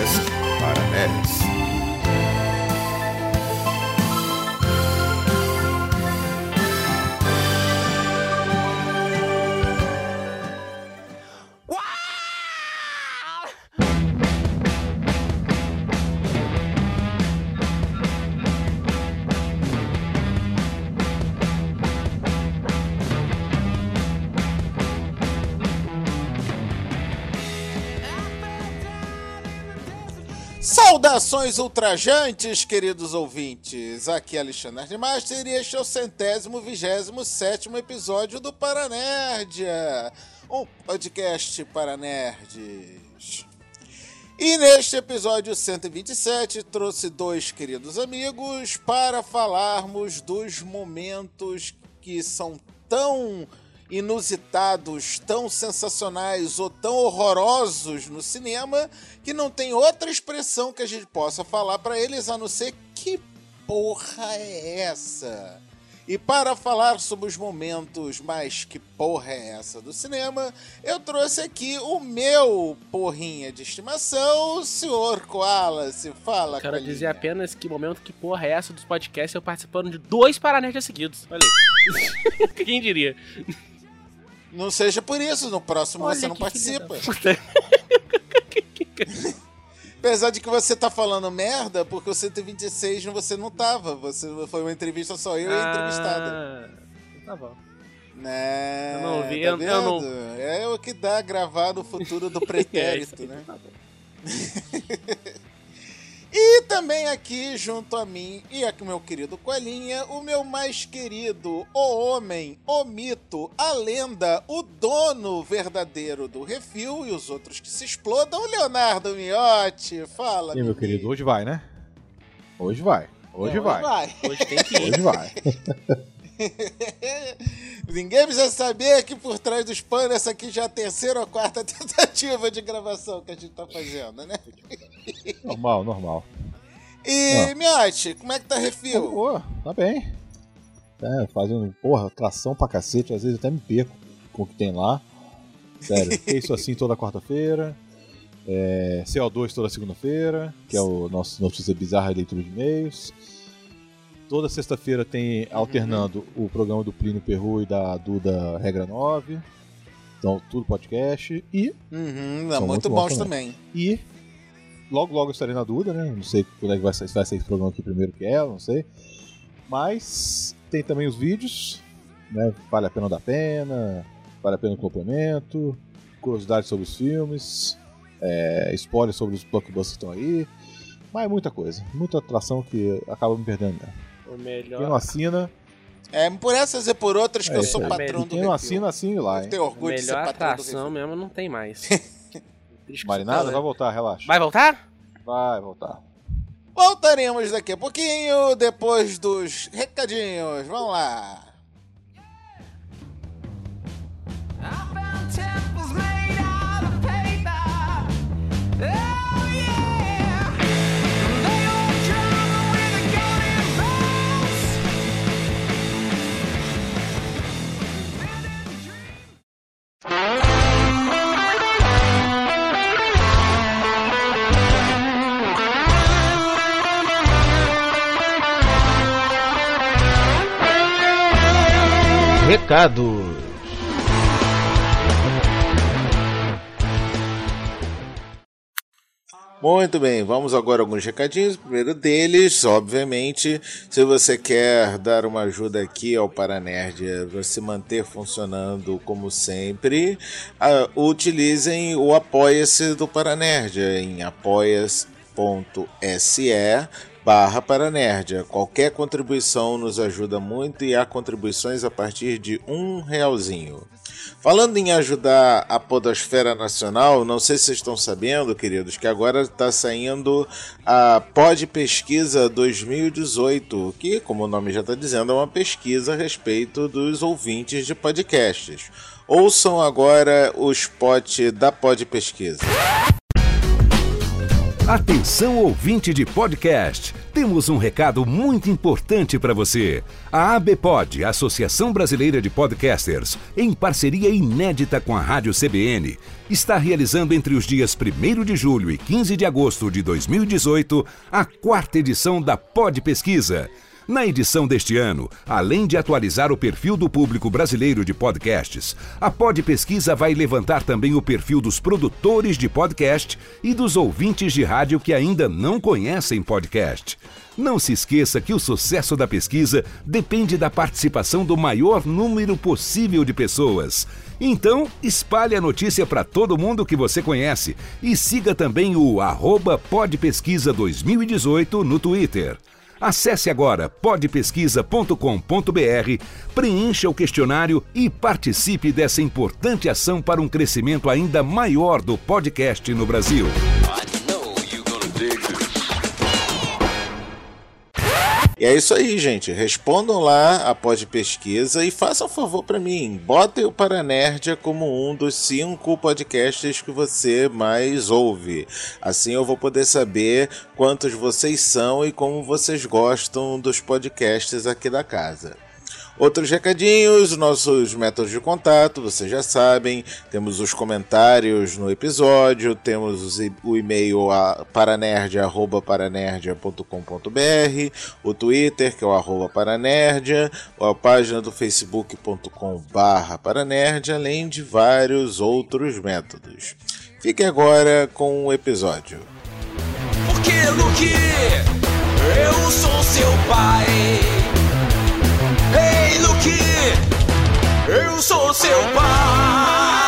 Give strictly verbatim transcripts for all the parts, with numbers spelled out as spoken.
podcast para nerds. Saudações ultrajantes, queridos ouvintes! Aqui é Alexandre Nerdmaster e este é o centésimo vigésimo sétimo episódio do Paranerdia, um podcast para nerds. E neste episódio cento e vinte e sete trouxe dois queridos amigos para falarmos dos momentos que são tão inusitados, tão sensacionais ou tão horrorosos no cinema que não tem outra expressão que a gente possa falar para eles a não ser que porra é essa? E para falar sobre os momentos mais que porra é essa do cinema, eu trouxe aqui o meu porrinha de estimação, o senhor Koala. Se fala, Quero Colinha. dizer apenas que momento que porra é essa dos podcasts eu participando de dois Paranerds seguidos. Olha aí. Quem diria? Não seja por isso, no próximo Olha você não que participa. filha Apesar de que você tá falando merda, porque o cento e vinte e seis você não tava. Você, foi uma entrevista só eu e a entrevistada. Ah, tá bom. Né? Eu não ouvi, tá eu- eu não- vendo? É o que dá gravar no futuro do pretérito, É, né? tá bom. E também aqui, junto a mim e aqui meu querido Coelhinha, o meu mais querido, o homem, o mito, a lenda, o dono verdadeiro do Refil e os outros que se explodam, Leonardo Miotti. Fala, E meu querido, hoje vai, né? Hoje vai. Hoje Não, vai. vai. Hoje tem que ir. Hoje vai. Ninguém precisa saber que por trás dos panos essa aqui já é a terceira ou quarta tentativa de gravação que a gente tá fazendo, né? Normal, normal. E, Ah. Miotti, como é que tá Refil? Pô, tá bem. É, fazendo, porra, tração pra cacete, às vezes até me perco com o que tem lá. Sério, isso assim toda quarta-feira. É, C O dois toda segunda-feira, que é o nosso notícia bizarra e leitura de e-mails. Toda sexta-feira tem alternando o programa do Plínio Perru e da Duda Regra nove. Então, tudo podcast. E Uhum, São muito muito bons bons também. E logo, logo eu estarei na Duda, né? Não sei quando é que vai ser, se vai ser esse programa aqui primeiro que ela, não sei. Mas tem também os vídeos, né? Vale a pena dar pena, vale a pena o complemento, curiosidades sobre os filmes, é, spoilers sobre os blockbusters que estão aí. Mas muita coisa, muita atração que acaba me perdendo, né? O Quem não melhor, assina, É por essas e por outras que É eu isso sou aí. patrão do quem não Refil. assina, assine lá, Eu hein? tenho a orgulho de ser melhor patrão do atração Refil. mesmo não tem mais. Triste que Marinada, você vai voltar, relaxa. Vai voltar? Vai voltar. Voltaremos daqui a pouquinho, depois dos recadinhos. Vamos lá. Recados. Muito bem, vamos agora a alguns recadinhos. O primeiro deles, obviamente, se você quer dar uma ajuda aqui ao Paranerd para se manter funcionando como sempre, uh, utilizem o Apoia-se do Paranerd em apoia-se ponto se barra Paranerdia. Qualquer contribuição nos ajuda muito e há contribuições a partir de um realzinho. Falando em ajudar a podosfera nacional, não sei se vocês estão sabendo, queridos, que agora está saindo a Pod Pesquisa dois mil e dezoito, que, como o nome já está dizendo, é uma pesquisa a respeito dos ouvintes de podcasts. Ouçam agora o spot da Pod Pesquisa. Atenção, ouvinte de podcast. Temos um recado muito importante para você. A ABPOD, Associação Brasileira de Podcasters, em parceria inédita com a Rádio C B N, está realizando entre os dias primeiro de julho e quinze de agosto de dois mil e dezoito a quarta edição da Pod Pesquisa. Na edição deste ano, além de atualizar o perfil do público brasileiro de podcasts, a Pod Pesquisa vai levantar também o perfil dos produtores de podcast e dos ouvintes de rádio que ainda não conhecem podcast. Não se esqueça que o sucesso da pesquisa depende da participação do maior número possível de pessoas. Então, espalhe a notícia para todo mundo que você conhece e siga também o arroba podpesquisa dois mil e dezoito no Twitter. Acesse agora pod pesquisa ponto com ponto b r, preencha o questionário e participe dessa importante ação para um crescimento ainda maior do podcast no Brasil. E é isso aí, gente. Respondam lá a Pod Pesquisa e façam um favor pra mim. Botem o Paranerdia como um dos cinco podcasts que você mais ouve. Assim eu vou poder saber quantos vocês são e como vocês gostam dos podcasts aqui da casa. Outros recadinhos, nossos métodos de contato, vocês já sabem, temos os comentários no episódio, temos o e-mail paranerdia arroba paranerdia ponto com ponto b r, o Twitter, que é o arroba paranerdia, a página do facebook ponto com barra paranerdia, além de vários outros métodos. Fique agora com o episódio. Porque, Luke, eu sou seu pai. Ei, Luke, eu sou seu pai.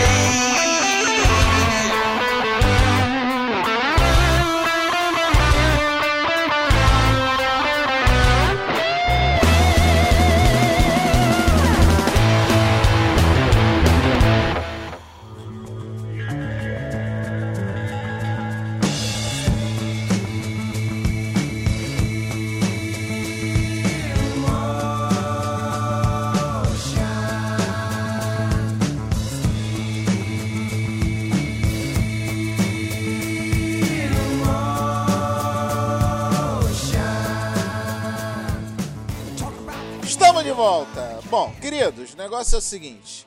Estamos de volta. Bom, queridos, o negócio é o seguinte.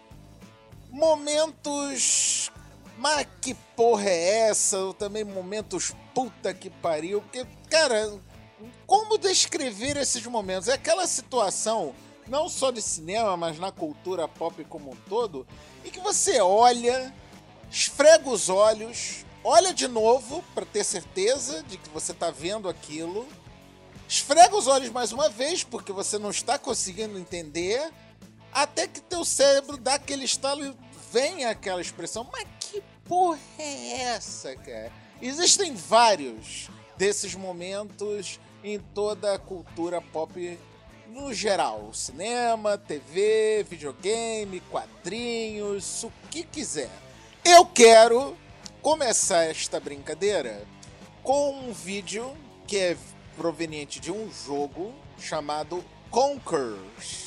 Momentos... Mas que porra é essa? Ou também momentos puta que pariu. Porque, cara, como descrever esses momentos? É aquela situação, não só de cinema, mas na cultura pop como um todo, em que você olha, esfrega os olhos, olha de novo para ter certeza de que você tá vendo aquilo, esfrega os olhos mais uma vez, porque você não está conseguindo entender, até que teu cérebro dá aquele estalo e vem aquela expressão, mas que porra é essa, cara? Existem vários desses momentos em toda a cultura pop no geral. Cinema, T V, videogame, quadrinhos, o que quiser. Eu quero começar esta brincadeira com um vídeo que é proveniente de um jogo chamado Conquer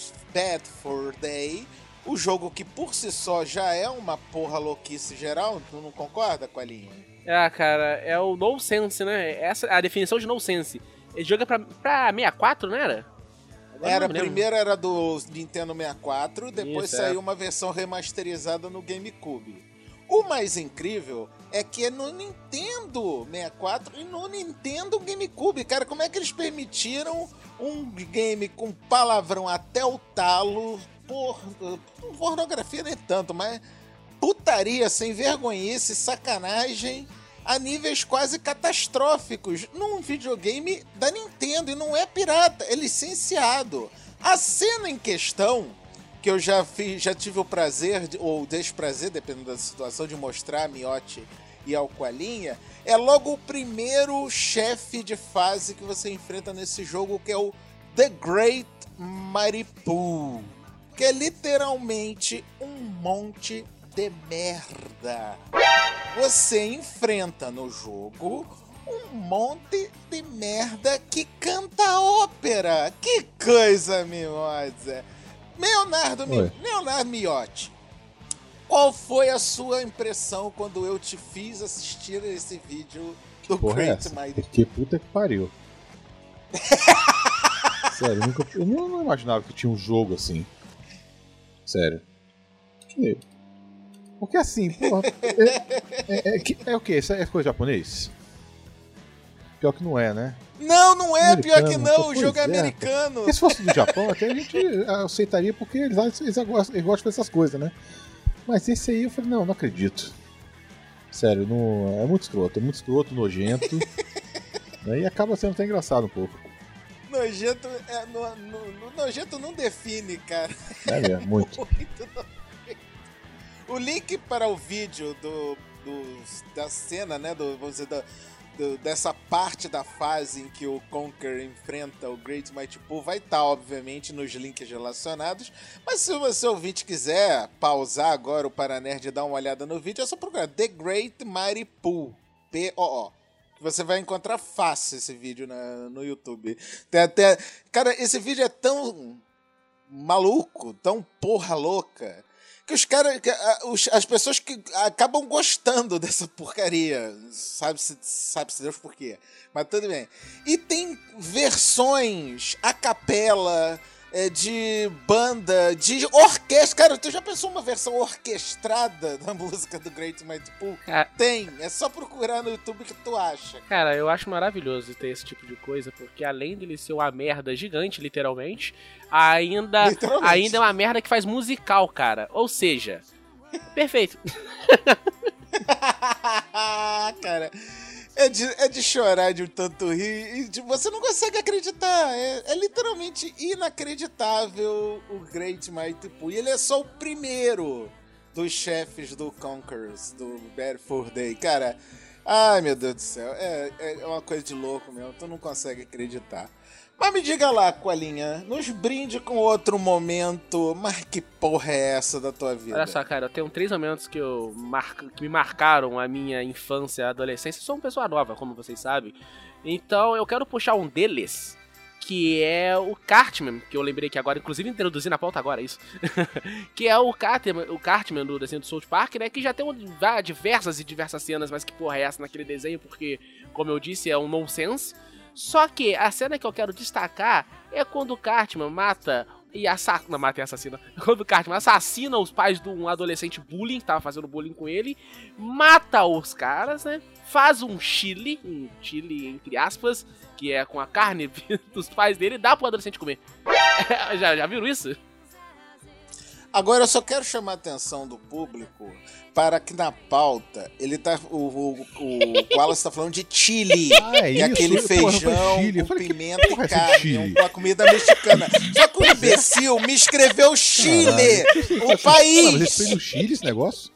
Bad for Day, o jogo que por si só já é uma porra louquice geral, tu não concorda com a linha? Ah, cara, é o no sense, né? Essa é a definição de no sense. Esse jogo é pra, pra sessenta e quatro, não era? Agora Era, não me lembro. primeiro era do Nintendo sessenta e quatro, depois Isso, saiu é. uma versão remasterizada no GameCube. O mais incrível é que é no Nintendo sessenta e quatro e no Nintendo GameCube. Cara, como é que eles permitiram um game com palavrão até o talo, por, pornografia nem tanto, mas putaria, sem vergonhice, sacanagem, a níveis quase catastróficos, num videogame da Nintendo, e não é pirata, é licenciado. A cena em questão, que eu já, fiz, já tive o prazer, ou desprazer, dependendo da situação, de mostrar a Miotti e a Alqualinha, é logo o primeiro chefe de fase que você enfrenta nesse jogo, que é o The Great Mighty Pooh, que é literalmente um monte de merda. Você enfrenta no jogo um monte de merda que canta ópera. Que coisa mimosa! Leonardo, Mi... Leonardo Miotti, qual foi a sua impressão quando eu te fiz assistir esse vídeo do porra é Great essa? Mighty Que puta que pariu. Sério, eu, nunca, eu não, não imaginava que tinha um jogo assim. Sério. Que... Porque assim, porra. É, é, é, que- é o quê? Isso é coisa japonês? Pior que não é, né? Não, não é, pior que Americano, não, o pois jogo é é, americano. Porque se fosse do Japão, até a gente aceitaria porque eles, eles, gostam, eles gostam dessas coisas, né? Mas esse aí eu falei, não, não acredito. Sério, não, é muito escroto, é muito escroto, nojento. Né? E acaba sendo até engraçado um pouco. Nojento, é, no, no, no- nojento não define, cara. É mesmo, muito. Muito nojento. O link para o vídeo do, do- da cena, né, do, vamos dizer, da, do- dessa parte da fase em que o Conker enfrenta o Great Mighty Pooh vai estar, obviamente, nos links relacionados. Mas se você ouvinte quiser pausar agora o Paranerd e dar uma olhada no vídeo, é só procurar The Great Mighty Pooh, P O O. Que você vai encontrar fácil esse vídeo na- no YouTube. Tem até, cara, esse vídeo é tão maluco, tão porra louca, que os caras, que, a- os- as pessoas que acabam gostando dessa porcaria, sabe-se sabe-se Deus por quê, mas tudo bem. E tem versões a capela, é, de banda, de orquestra. Cara, tu já pensou uma versão orquestrada da música do Great Mighty Pooh? Cara, Tem, é só procurar no YouTube que tu acha. cara, eu acho maravilhoso ter esse tipo de coisa, porque além dele ser uma merda gigante, literalmente, ainda, Literalmente. ainda é uma merda que faz musical, cara. Ou seja, perfeito. Cara, é de, é de chorar de um tanto rir. E de- você não consegue acreditar. É, é literalmente inacreditável o Great Mighty Pooh. E ele é só o primeiro dos chefes do Conquerors, do Bad Fur Day. Cara, ai meu Deus do céu. É, é uma coisa de louco mesmo. Tu não consegue acreditar. Mas me diga lá, Coalinha, nos brinde com outro momento. Mas que porra é essa da tua vida? Olha só, cara, eu tenho três momentos que, eu marca, que me marcaram a minha infância e adolescência. Eu sou uma pessoa nova, como vocês sabem. Então eu quero puxar um deles, que é o Cartman, que eu lembrei que agora, inclusive introduzi na pauta agora, isso. Que é o Cartman, o Cartman do desenho do South Park, né? Que já tem um, vá, diversas e diversas cenas, mas que porra é essa naquele desenho, porque, como eu disse, é um nonsense. Só que a cena que eu quero destacar é quando o Cartman mata e assassina. Não, mata e assassina. Quando o Cartman assassina os pais de um adolescente bullying, que tava fazendo bullying com ele, mata os caras, né? Faz um chile, um chile entre aspas, que é com a carne dos pais dele, e dá pro adolescente comer. já, já viram isso? Agora eu só quero chamar a atenção do público para que na pauta ele tá. O, o, o Wallace tá falando de chili. Ah, é que isso? é aquele Porra, foi feijão chili. Eu com falei, que pimenta porra é e esse carne. chili? Uma comida mexicana. Só que o imbecil me escreveu Chile, o Ah, mas país. eles fez no Chile esse negócio?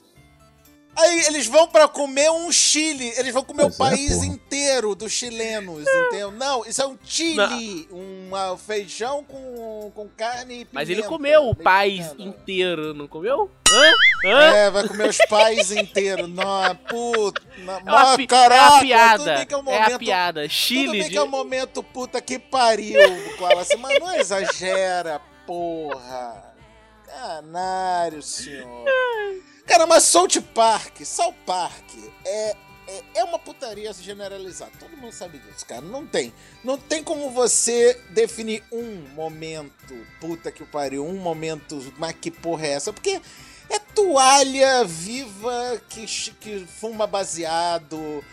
Aí eles vão pra comer um Chile. Eles vão comer Pois o é, país porra. inteiro dos chilenos, entendeu? Não, isso é um chili. Um ah, feijão com, com carne e pimenta. Mas ele comeu o país mexicana. inteiro, não comeu? Hã? Hã? É, vai comer os pais inteiros. Não, puta. Não, É uma, pi- caraca, é uma tudo piada. bem que é um É momento, a piada. Tudo Chile bem de... que é um momento puta que pariu, Wallace, mas não exagera, porra. Canário, senhor. Cara, mas South Park, South Park é, é, é uma putaria generalizada. Todo mundo sabe disso, cara. Não tem. Não tem como você definir um momento, puta que pariu, um momento, mas que porra é essa? Porque é toalha viva que, que fuma baseado,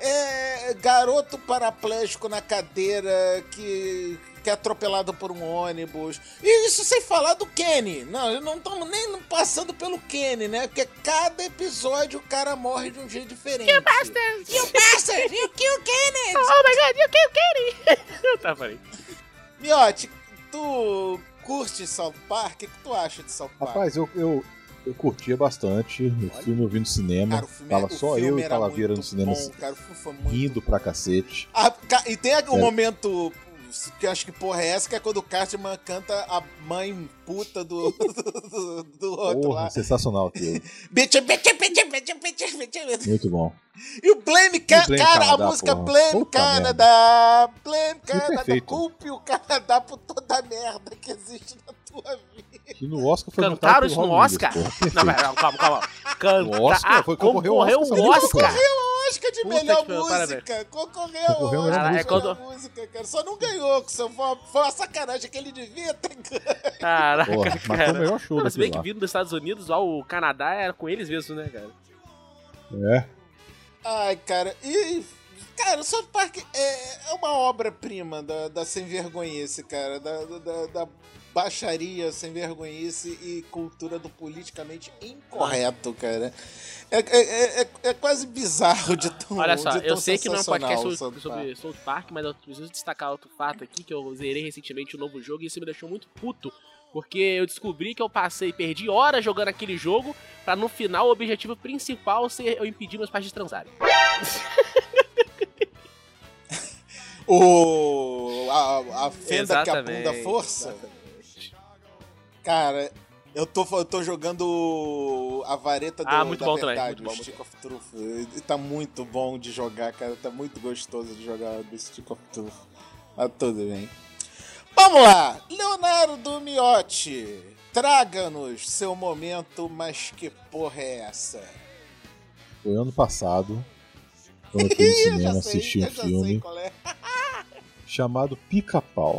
é garoto paraplégico na cadeira que, que é atropelado por um ônibus. E isso sem falar do Kenny. Não, não estamos nem passando pelo Kenny, né? Porque cada episódio o cara morre de um jeito diferente. You bastard! You bastard! You kill Kenny! Oh my god, you kill Kenny! Tá, falei. Miotti, tu curte South Park? O que tu acha de South Park? Rapaz, eu, eu, eu curtia bastante. O Olha. filme eu vi no cinema. Cara, o filme, Tava o só filme eu e era Calaveira no muito cinema bom, cara, o filme foi muito rindo pra cacete. Ah, ca- e tem um É. momento que eu acho que porra é essa, que é quando o Cartman canta a mãe puta do, do, do outro Porra, lá. sensacional aquilo. Bitch, bitch, bitch, bitch, bitch, bitch. Muito bom. E o Blame, Ca- E Blame cara, Canadá, a música porra. Blame Puta Canadá, Blame Canadá, perfeito. culpe o Canadá por toda a merda que existe na tua vida. E no Oscar foi Cantaram votado isso pelo no Raul Oscar? Williams, porra. Não, Perfeito. pera, calma, calma. Canta... No Oscar? Ah, Foi concorreu ao concorreu Oscar, o sabia disso, Oscar. cara? Oscar de Puta melhor que pariu, música. Concorreu Concorreu ao melhor Oscar de música. melhor É quando- música, cara. Só não ganhou, que isso foi, foi uma sacanagem que ele devia ter ganho. Caraca, Porra, mas foi o cara. melhor show Não, se bem daquele que lá. vindo dos Estados Unidos, ó, o Canadá era com eles mesmo, né, cara? É. Ai, cara, e... Cara, o South Park é, é uma obra-prima da, da sem-vergonhice, cara. Da, da, da baixaria, sem-vergonhice e cultura do politicamente incorreto, cara. É, é, é, é quase bizarro de tão Olha só, de tão eu sei que não é um podcast sensacional o sobre, South sobre South Park, mas eu preciso destacar outro fato aqui, que eu zerei recentemente o novo jogo e isso me deixou muito puto. Porque eu descobri que eu passei, perdi horas jogando aquele jogo, pra no final o objetivo principal ser eu impedir meus pais de transarem. O... A, a fenda que a Exatamente, bunda força. exatamente. Cara, eu tô, eu tô jogando a vareta do, Ah, muito da bom também, verdade, muito bom, o Stick of Truth. E tá muito bom de jogar, cara. Tá muito gostoso de jogar do Stick of Truth. Mas tudo bem. Vamos lá! Leonardo Miotti, traga-nos seu momento, mas que porra é essa? Foi ano passado, quando eu fui no Eu já cinema sei, assistir um eu já sei filme qual é. chamado Pica-Pau.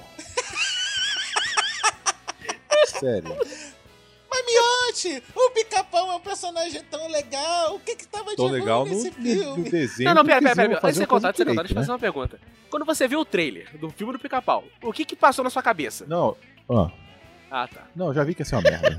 Sério. Mas Miotti, o Pica-Pau é um personagem tão legal. O que que tava Tão de legal ruim no, nesse no, filme? no desenho. Não, não, que pera, pera, quiseram pera, pera. fazer Antes de você uma contar, coisa antes de você contar, direito, deixa eu fazer uma pergunta. Quando você viu o trailer do filme do Pica-Pau, o que que passou na sua cabeça? Não, ah, Ah, tá. não, já vi que ia ser uma merda.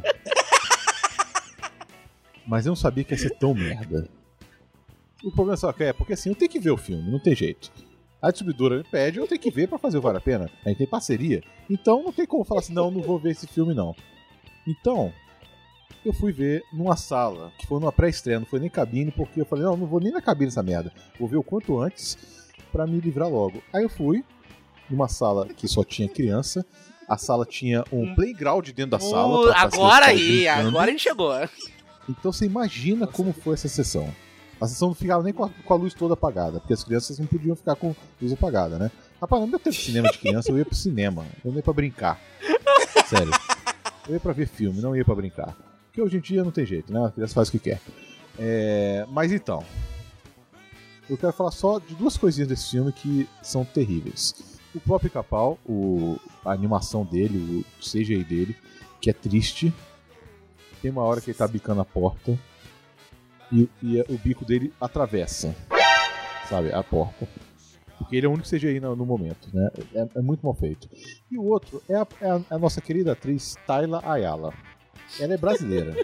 Mas eu não sabia que ia ser tão merda. O problema só que é, porque assim, eu tenho que ver o filme, não tem jeito. A distribuidora me pede, eu tenho que ver pra fazer o Vale a Pena. A gente tem parceria. Então não tem como falar assim, não, não vou ver esse filme não. Então, eu fui ver numa sala, que foi numa pré-estreia, não foi nem cabine, porque eu falei, não, não vou nem na cabine essa merda. Vou ver o quanto antes pra me livrar logo. Aí eu fui numa sala que só tinha criança. A sala tinha um playground dentro da sala. Uh, pra fazer agora os aí, brincando. agora a gente chegou. Então você imagina como foi essa sessão. A sessão não ficava nem com a, com a luz toda apagada, porque as crianças não podiam ficar com luz apagada, né? Rapaz, no meu tempo de cinema de criança, eu ia pro cinema, eu não ia pra brincar. Sério. Eu ia pra ver filme, não ia pra brincar. Porque hoje em dia não tem jeito, né? A criança faz o que quer. É... Mas então, eu quero falar só de duas coisinhas desse filme que são terríveis. O próprio Pica-Pau, o... a animação dele, o C G I dele, que é triste. Tem uma hora que ele tá bicando a porta e, e o bico dele atravessa, sabe, a porta. Porque ele é o único C G I no, no momento, né? É, é muito mal feito. E o outro é a, é a, a nossa querida atriz Tayla Ayala. Ela é brasileira.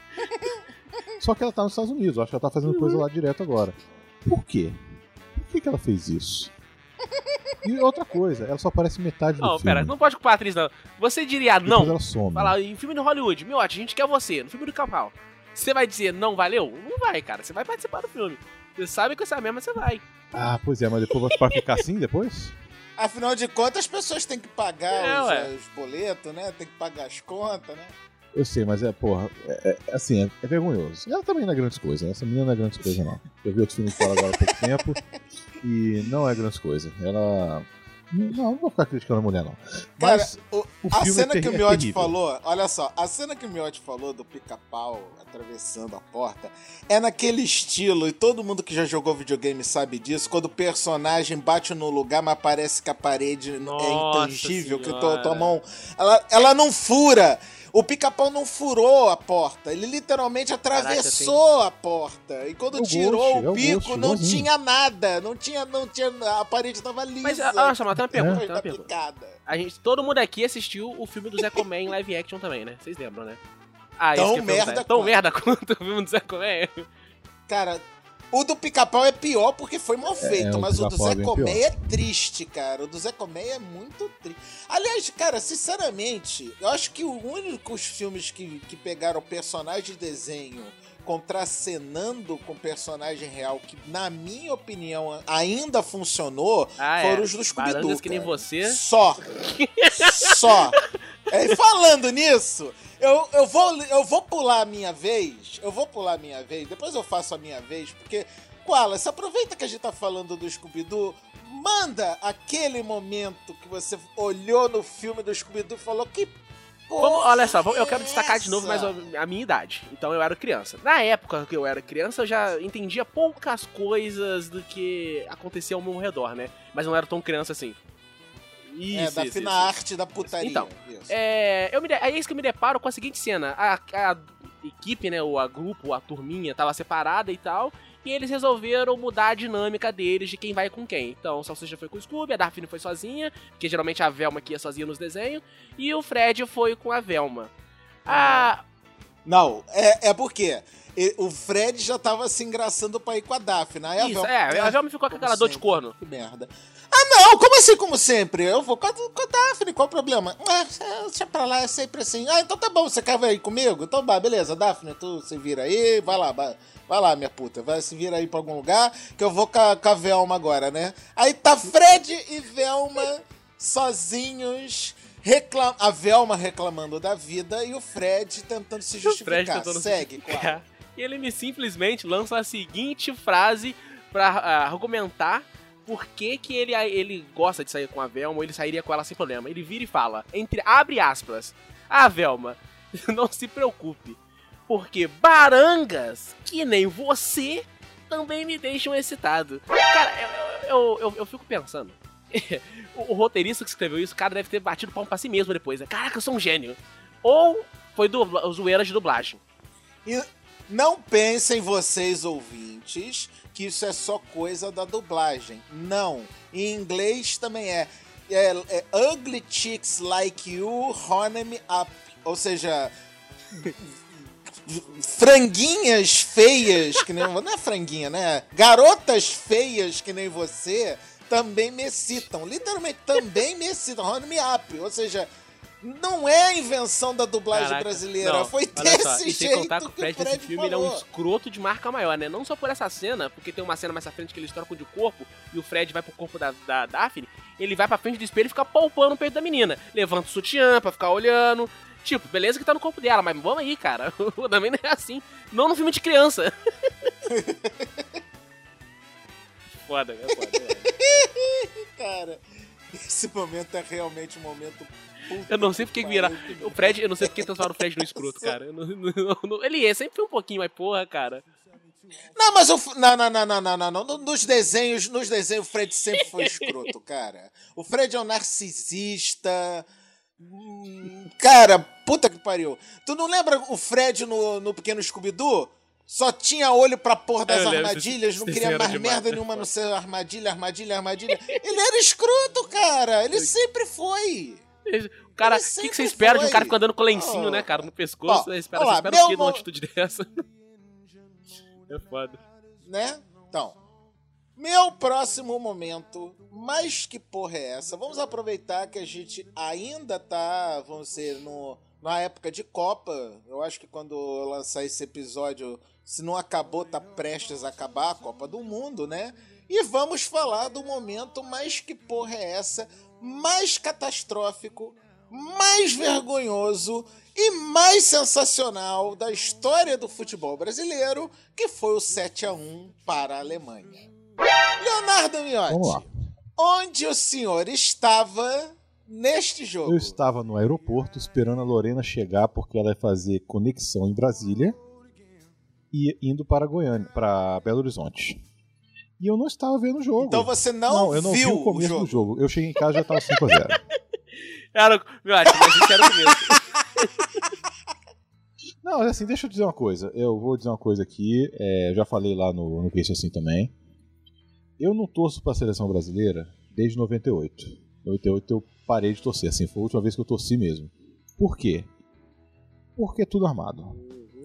Só que ela tá nos Estados Unidos, eu acho que ela tá fazendo coisa lá direto agora. Por quê? Por que, que ela fez isso? E outra coisa, ela só aparece metade do Não, filme. pera, não pode culpar a atriz, não. Você diria Depois não. ela some. Fala, em filme de Hollywood, meu, a gente quer você, no filme do Pica-Pau. Você vai dizer não valeu? Não vai, cara. Você vai participar do filme. Você sabe que essa mesma você vai. Ah, pois é, mas depois vai ficar assim depois? Afinal de contas, as pessoas têm que pagar É, os, ué. os boletos, né? Tem que pagar as contas, né? Eu sei, mas é, porra, é, é, assim, é, é vergonhoso. Ela também não é grande coisa, essa menina não é grande coisa, não. Eu vi outro filme com ela agora há pouco tempo e não é grande coisa. Ela. Não, não vou ficar criticando a mulher, não. Cara, Mas o- o a filme cena é, que o ter- é Miotti terrível. falou, olha só, a cena que o Miotti falou do Pica-Pau atravessando a porta é naquele estilo, e todo mundo que já jogou videogame sabe disso, quando o personagem bate no lugar, mas parece que a parede Nossa é intangível, que tua, tua Senhora. mão, ela, ela não fura. O Pica-Pau não furou a porta, ele literalmente atravessou a porta. E quando É o tirou Ghost, é o o pico, Ghost, não igualzinho. tinha nada, não tinha, não tinha, a parede tava lisa. Mas, olha só, mas tem uma pergunta, Depois tem uma da pergunta. picada. A gente, todo mundo aqui assistiu o filme do Zé Comé em live action também, né? Vocês lembram, né? Ah, Tão isso que eu ia perguntar. merda Tão quanto. merda quanto o filme do Zé Comé? Cara, o do Pica-Pau é pior porque foi mal feito, o mas o do Pica-Pau Zé é bem Comé pior. é triste, cara. O do Zé Comé é muito triste. Aliás, cara, sinceramente, eu acho que o único os filmes que, que pegaram personagem de desenho contracenando com personagem real, que na minha opinião ainda funcionou, Ah, foram é. os do Scooby-Doo. Barangas que nem cara. você. Só. Só. É, e falando nisso, eu, eu, vou, eu vou pular a minha vez. Eu vou pular a minha vez. Depois eu faço a minha vez, porque, Wallace, aproveita que a gente tá falando do Scooby-Doo. Manda aquele momento que você olhou no filme do Scooby-Doo e falou: que Vamos, olha só, eu quero destacar de novo mais a minha idade. Então eu era criança. Na época que eu era criança, eu já entendia poucas coisas do que acontecia ao meu redor, né? Mas não era tão criança assim. Isso, é, da isso, fina isso. arte da putaria. Então, isso. É, eu me, é isso que eu me deparo com a seguinte cena. A, a equipe, né, o a grupo, a turminha, tava separada e tal. E eles resolveram mudar a dinâmica deles de quem vai com quem. Então, o Salsicha foi com o Scooby, a Daphne foi sozinha, porque geralmente a Velma que ia sozinha nos desenhos, e o Fred foi com a Velma. Ah... Não, é, é porque o Fred já tava se engraçando pra ir com a Daphne. Aí a Isso, Velma, é, a Velma ficou com aquela dor de corno. Que merda. Ah, não, como assim, como sempre? Eu vou com a, com a Daphne, qual o problema? Ah, deixa pra lá, é sempre assim. Ah, então tá bom, você quer vir comigo? Então vai, beleza, Daphne, tu se vira aí, vai lá, vai, vai lá, minha puta, vai se vira aí pra algum lugar, que eu vou com a, com a Velma agora, né? Aí tá Fred e Velma sozinhos, reclam... a Velma reclamando da vida e o Fred tentando se justificar. O Fred tentando Segue, se justificar. claro. E ele me simplesmente lança a seguinte frase pra uh, argumentar por que, que ele, ele gosta de sair com a Velma ou ele sairia com ela sem problema. Ele vira e fala, entre abre aspas, ah, Velma, não se preocupe, porque barangas que nem você também me deixam excitado. Cara, eu, eu, eu, eu fico pensando, o, o roteirista que escreveu isso, cara, deve ter batido palmo pra si mesmo depois. Né? Caraca, eu sou um gênio. Ou foi do, zoeira de dublagem. E não pensem vocês, ouvintes, que isso é só coisa da dublagem. Não. Em inglês também é. É, é Ugly Chicks Like You, Horn Me Up. Ou seja, franguinhas feias que nem... Não é franguinha, né? Garotas feias que nem você também me excitam. Literalmente, também me excitam. Horn Me Up. Ou seja... Não é a invenção da dublagem Caraca, brasileira, não, foi olha desse só, e jeito sem contar que o Fred que o nesse Fred filme ele é um falou. escroto de marca maior, né? Não só por essa cena, porque tem uma cena mais à frente que eles trocam de corpo e o Fred vai pro corpo da, da Daphne, ele vai pra frente do espelho e fica palpando o peito da menina. Levanta o sutiã pra ficar olhando. Tipo, beleza que tá no corpo dela, mas vamos aí, cara. Também não é assim. Não no filme de criança. Foda, é foda. É. Cara, esse momento é realmente um momento... Eu não sei porque virar. O Fred, eu não sei porque transformaram o Fred no escroto, cara. Eu não, não, não, ele é sempre foi um pouquinho, mas porra, cara. Não, mas o. Não, não, não, não, não, não, não. Nos desenhos, nos desenhos, o Fred sempre foi escroto, cara. O Fred é um narcisista. Cara, puta que pariu. Tu não lembra o Fred no, no Pequeno Scooby-Doo? Só tinha olho pra porra das armadilhas, não queria mais merda nenhuma no seu armadilha, armadilha, armadilha. Ele era escroto, cara. Ele sempre foi. O cara, o que, que você espera foi. de um cara que fica andando com lencinho, oh. né, cara, no pescoço? Oh, você espera, lá, você espera o quê de uma atitude dessa? É foda. Né? Então, meu próximo momento, mas que porra é essa? Vamos aproveitar que a gente ainda tá, vamos dizer, no, na época de Copa. Eu acho que quando eu lançar esse episódio, se não acabou, tá prestes a acabar a Copa do Mundo, né? E vamos falar do momento, mas que porra é essa? Mais catastrófico, mais vergonhoso e mais sensacional da história do futebol brasileiro, que foi o sete a um para a Alemanha. Leonardo Miotti, onde o senhor estava neste jogo? Eu estava no aeroporto esperando a Lorena chegar porque ela ia fazer conexão em Brasília e indo para Goiânia, para Belo Horizonte. E eu não estava vendo o jogo. Então você não, não eu não viu vi o começo o jogo. do jogo. Eu cheguei em casa e já estava cinco a zero. Era, meu, acho que a gente era o começo. Não, assim, deixa eu dizer uma coisa. Eu vou dizer uma coisa aqui. É, já falei lá no, no Queixo Assim também. Eu não torço para a seleção brasileira desde noventa e oito. Em noventa e oito eu parei de torcer. Assim, foi a última vez que eu torci mesmo. Por quê? Porque é tudo armado.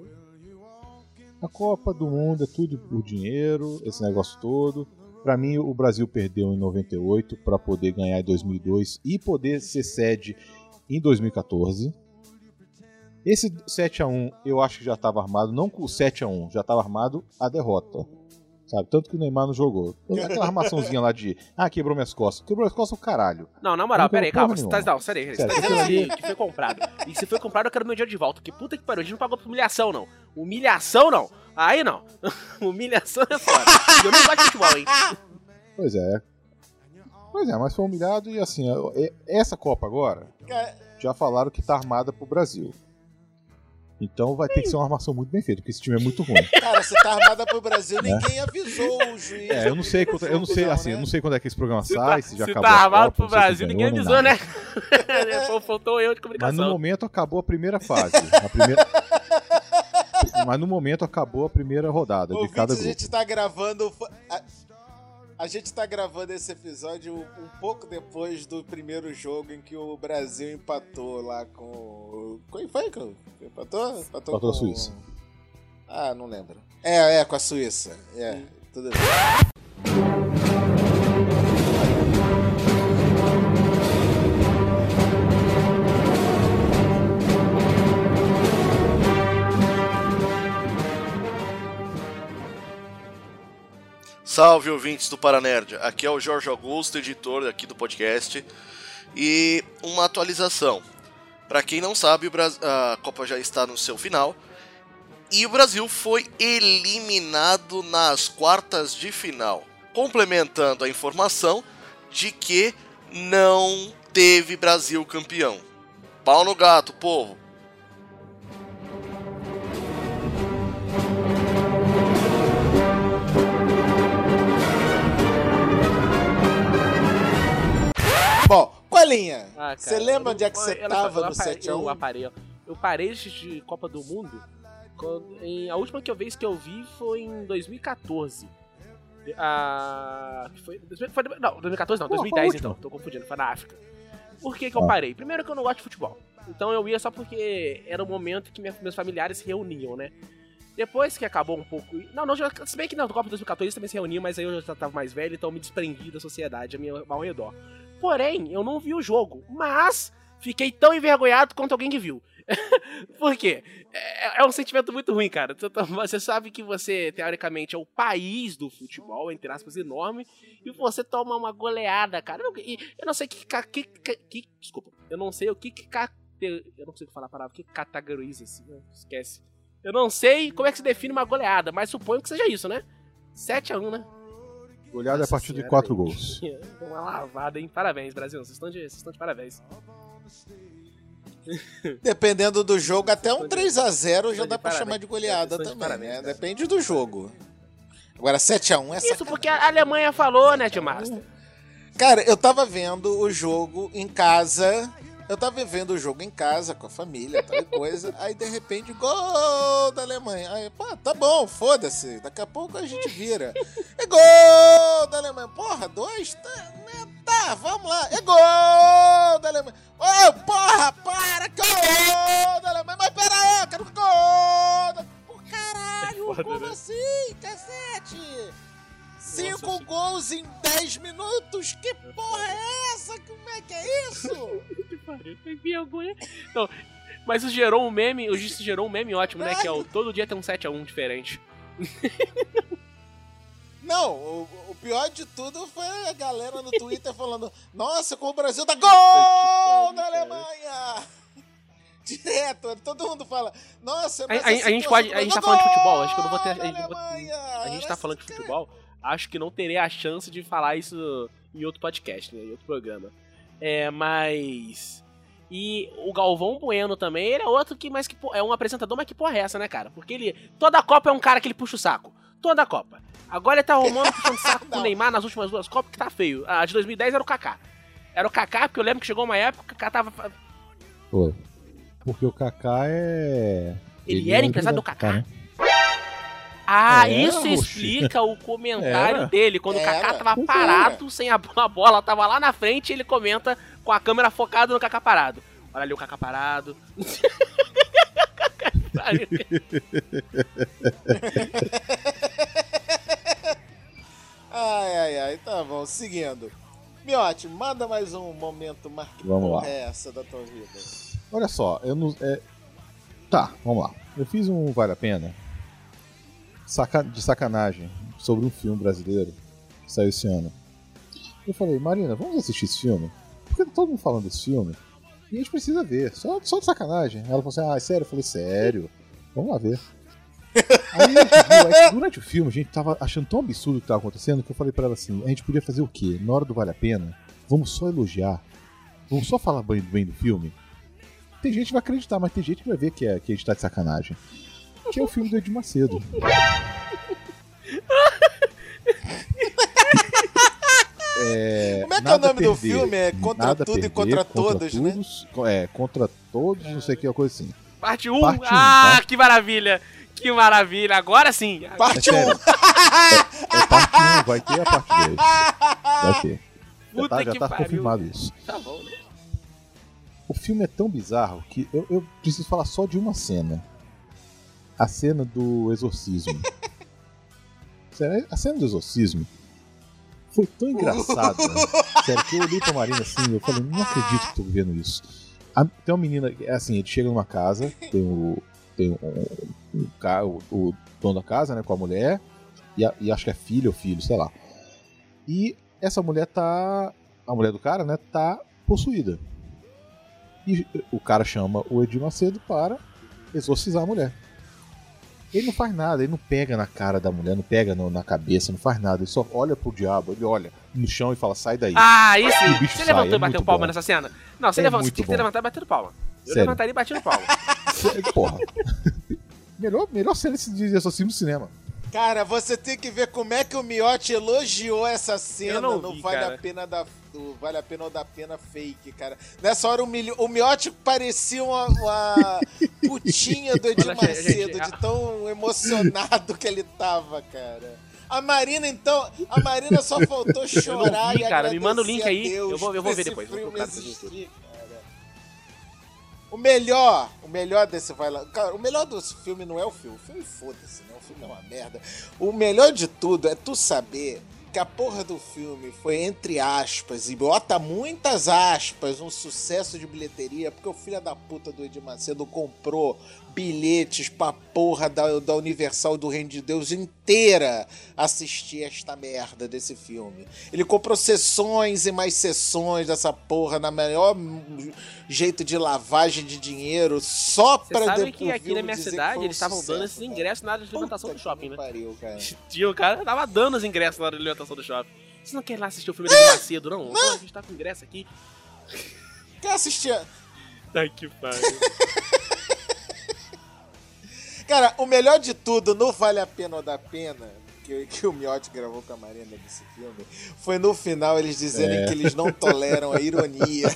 A Copa do Mundo é tudo por dinheiro, esse negócio todo. Pra mim, o Brasil perdeu em noventa e oito para poder ganhar em dois mil e dois e poder ser sede em dois mil e catorze. Esse sete a um eu acho que já estava armado, não com o sete a um, já estava armado a derrota. Sabe? Tanto que o Neymar não jogou. Aquela armaçãozinha lá de, ah, quebrou minhas costas. Quebrou minhas costas o caralho. Não, na moral, peraí, calma. Você tá, não, sério, você tá dizendo ali que foi comprado. E se foi comprado, eu quero meu dinheiro de volta. Que puta que pariu, a gente não pagou por humilhação, não. Humilhação, não. Aí não. Humilhação é foda. Eu não gosto de futebol, hein. Pois é. Pois é, mas foi humilhado e assim, essa Copa agora, já falaram que tá armada pro Brasil. Então vai ter que ser uma armação muito bem feita, porque esse time é muito ruim. Cara, se tá armada pro Brasil, ninguém é. avisou o juiz. É, eu não sei, quando, eu não sei, assim, né? eu não sei quando é que esse programa se sai, tá, se já se acabou. Se tá a armado Copa, pro Brasil, ninguém ganhou, avisou, né? Faltou eu de comunicação. Mas no momento acabou a primeira fase. A primeira... Mas no momento acabou a primeira rodada Ouvintes, de cada grupo. A gente tá gravando. A, a gente tá gravando esse episódio um, um pouco depois do primeiro jogo em que o Brasil empatou lá com. Quem foi que empatou? Empatou, empatou com a Suíça. Ah, não lembro. É, é, com a Suíça. É, tudo bem. Salve, ouvintes do Paranerd, aqui é o Jorge Augusto, editor aqui do podcast, e uma atualização. Para quem não sabe, a Copa já está no seu final, e o Brasil foi eliminado nas quartas de final, complementando a informação de que não teve Brasil campeão. Pau no gato, povo! Bom, Colinha, ah, você lembra onde é que você eu, tava eu, no sete a um? Eu parei, eu parei de Copa do Mundo. Em, a última que eu vez que eu vi foi em dois mil e catorze. Ah, foi, foi, não, dois mil e catorze não, Pô, dois mil e dez então, tô confundindo, foi na África. Por que que eu parei? Primeiro que eu não gosto de futebol. Então eu ia só porque era o momento que minha, meus familiares se reuniam, né? Depois que acabou um pouco... Não, não, se bem que não, no Copa de dois mil e catorze também se reuniam, mas aí eu já tava mais velho, então eu me desprendi da sociedade a minha, ao redor. Porém, eu não vi o jogo, mas fiquei tão envergonhado quanto alguém que viu. Por quê? É, é um sentimento muito ruim, cara. Você sabe que você, teoricamente, é o país do futebol, entre aspas, enorme, e você toma uma goleada, cara. Eu não, eu não sei que, que, que, que... Desculpa. Eu não sei o que... que eu não sei falar a palavra. Que categoriza assim, né? Esquece. Eu não sei como é que se define uma goleada, mas suponho que seja isso, né? sete a um, né? Goleada a partir de quatro gols. Uma lavada, hein? Parabéns, Brasil. Vocês estão de, vocês estão de parabéns. Dependendo do jogo, até um três a zero já dá pra parabéns. chamar de goleada de também, parabéns, né? cara. Depende do jogo. Agora, sete a um é Isso, sacanagem. porque a Alemanha falou, né, Tio Master? Cara, eu tava vendo o jogo em casa... Eu tava vendo o jogo em casa, com a família, tal coisa, aí de repente, gol da Alemanha. Aí, pô, tá bom, foda-se, daqui a pouco a gente vira. É gol da Alemanha. Porra, dois? Tá, né, tá vamos lá. É gol da Alemanha. Ô, oh, porra, para, gol da Alemanha. Mas pera aí, eu quero gol da... Pô, caralho, é foda, como né? assim, cacete? Cinco Nossa, gols em dez minutos? Que porra é essa? Como é que é isso? Que pariu, que vergonha. Não, mas isso gerou um meme, isso gerou um meme ótimo, né? Que é o todo dia tem um sete a um diferente. Não, o, o pior de tudo foi a galera no Twitter falando: nossa, como o Brasil dá gol da Alemanha! Direto, todo mundo fala, nossa, mas a, a, a gente pode, a gente tá falando de futebol, acho que eu não vou ter. A gente, vou, a gente tá falando de futebol, acho que não terei a chance de falar isso em outro podcast, né, em outro programa. É, mas. E o Galvão Bueno também, ele é outro que, mas que é um apresentador, mas que porra é essa, né, cara? Porque ele. Toda a Copa é um cara que ele puxa o saco. Toda a Copa. Agora ele tá arrumando puxando o saco com o Neymar nas últimas duas Copas, que tá feio. A de dois mil e dez era o Kaká. Era o Kaká, porque eu lembro que chegou uma época que o Kaká tava. Pô. Porque o Kaká é. Ele, ele era empresário do Kaká? Né? Ah, era, isso oxi. Explica o comentário era. dele. Quando era. o Kaká tava parado, sem a bola, a bola tava lá na frente, ele comenta com a câmera focada no Kaká parado. Olha ali o Kaká parado. Ai, ai, ai, tá bom, seguindo. Miotti, manda mais um momento marque porra é essa da tua vida. Olha só, eu não. É... Tá, vamos lá. Eu fiz um Vale a Pena saca... de sacanagem sobre um filme brasileiro que saiu esse ano. Eu falei, Marina, vamos assistir esse filme? Porque tá todo mundo falando desse filme e a gente precisa ver, só, só de sacanagem. Ela falou assim, ah, é sério? Eu falei, sério? Vamos lá ver. Aí a gente viu, aí, durante o filme a gente tava achando tão absurdo o que tava acontecendo que eu falei pra ela assim, a gente podia fazer o quê? Na hora do Vale a Pena, vamos só elogiar, vamos só falar bem, bem do filme. Tem gente que vai acreditar, mas tem gente que vai ver que, é, que a gente tá de sacanagem. Que é o filme do Edir Macedo. É, Como é que é o nome perder, do filme? É Contra Tudo perder, e Contra, contra Todos, todos, né? É, Contra Todos, não sei o que, uma coisa assim. Parte um? Parte um, Ah, tá? que maravilha! Que maravilha! Agora sim! Parte É um. sério. É, é parte um, vai ter a parte dois. Vai ter. Já Puta tá, já que tá pariu. confirmado isso. Tá bom, né? O filme é tão bizarro que eu, eu preciso falar só de uma cena. A cena do exorcismo. Sério, a cena do exorcismo foi tão engraçada. Sério, que eu olhei pra Marina assim e eu falei, não acredito que tô vendo isso. A, tem uma menina, é assim, ele chega numa casa, tem o, tem um, um, um, o, o dono da casa, né, com a mulher, e, a, e acho que é filha ou filho, sei lá. E essa mulher tá, a mulher do cara, né, tá possuída. E o cara chama o Edir Macedo para exorcizar a mulher. Ele não faz nada, ele não pega na cara da mulher, não pega no, na cabeça, não faz nada. Ele só olha pro diabo, ele olha no chão e fala, sai daí. Ah, aí E o sim! bicho Você sai, levantou é e bateu muito palma bom. nessa cena? Não, você É levantou, você muito tinha que bom. ter levantado e batido palma. Eu Sério. levantaria e batido palma. Porra. melhor, melhor cena de exorcismo no cinema. Cara, você tem que ver como é que o Miotti elogiou essa cena Eu não no vi, Vale cara. a Pena da do Vale a Pena ou da Pena Fake, cara. Nessa hora o, Milho, o Miotti parecia uma, uma putinha do Edir Olha, Macedo, gente, de tão emocionado que ele tava, cara. A Marina, então, a Marina só faltou chorar vi, e cara. Me manda o agradecer link aí, a Deus eu vou- eu vou ver por esse depois, vou filme procurar no existir, cara. O melhor, o melhor desse vai lá. Cara, o melhor desse filme não é o filme. O filme foda-se, né? O filme é uma merda. O melhor de tudo é tu saber que a porra do filme foi, entre aspas, e bota muitas aspas, um sucesso de bilheteria, porque o filho da puta do Edir Macedo comprou bilhetes pra porra da, da Universal do Reino de Deus inteira assistir esta merda desse filme. Ele comprou sessões e mais sessões dessa porra na melhor jeito de lavagem de dinheiro só Você pra sabe depois que aqui na minha cidade eles estavam dando esses ingressos ingressos na área de alimentação do shopping, né? Pariu, cara. Tinha o cara tava dando os ingressos na área de alimentação do shopping. Vocês não querem lá assistir o filme do Edir Macedo, não? Pô, a gente tá com ingresso aqui. Quer assistir? Ai, que pariu. Cara, o melhor de tudo, no Vale a Pena ou Dá Pena, que, que o Miotti gravou com a Marina desse filme, foi no final eles dizerem É. que eles não toleram a ironia.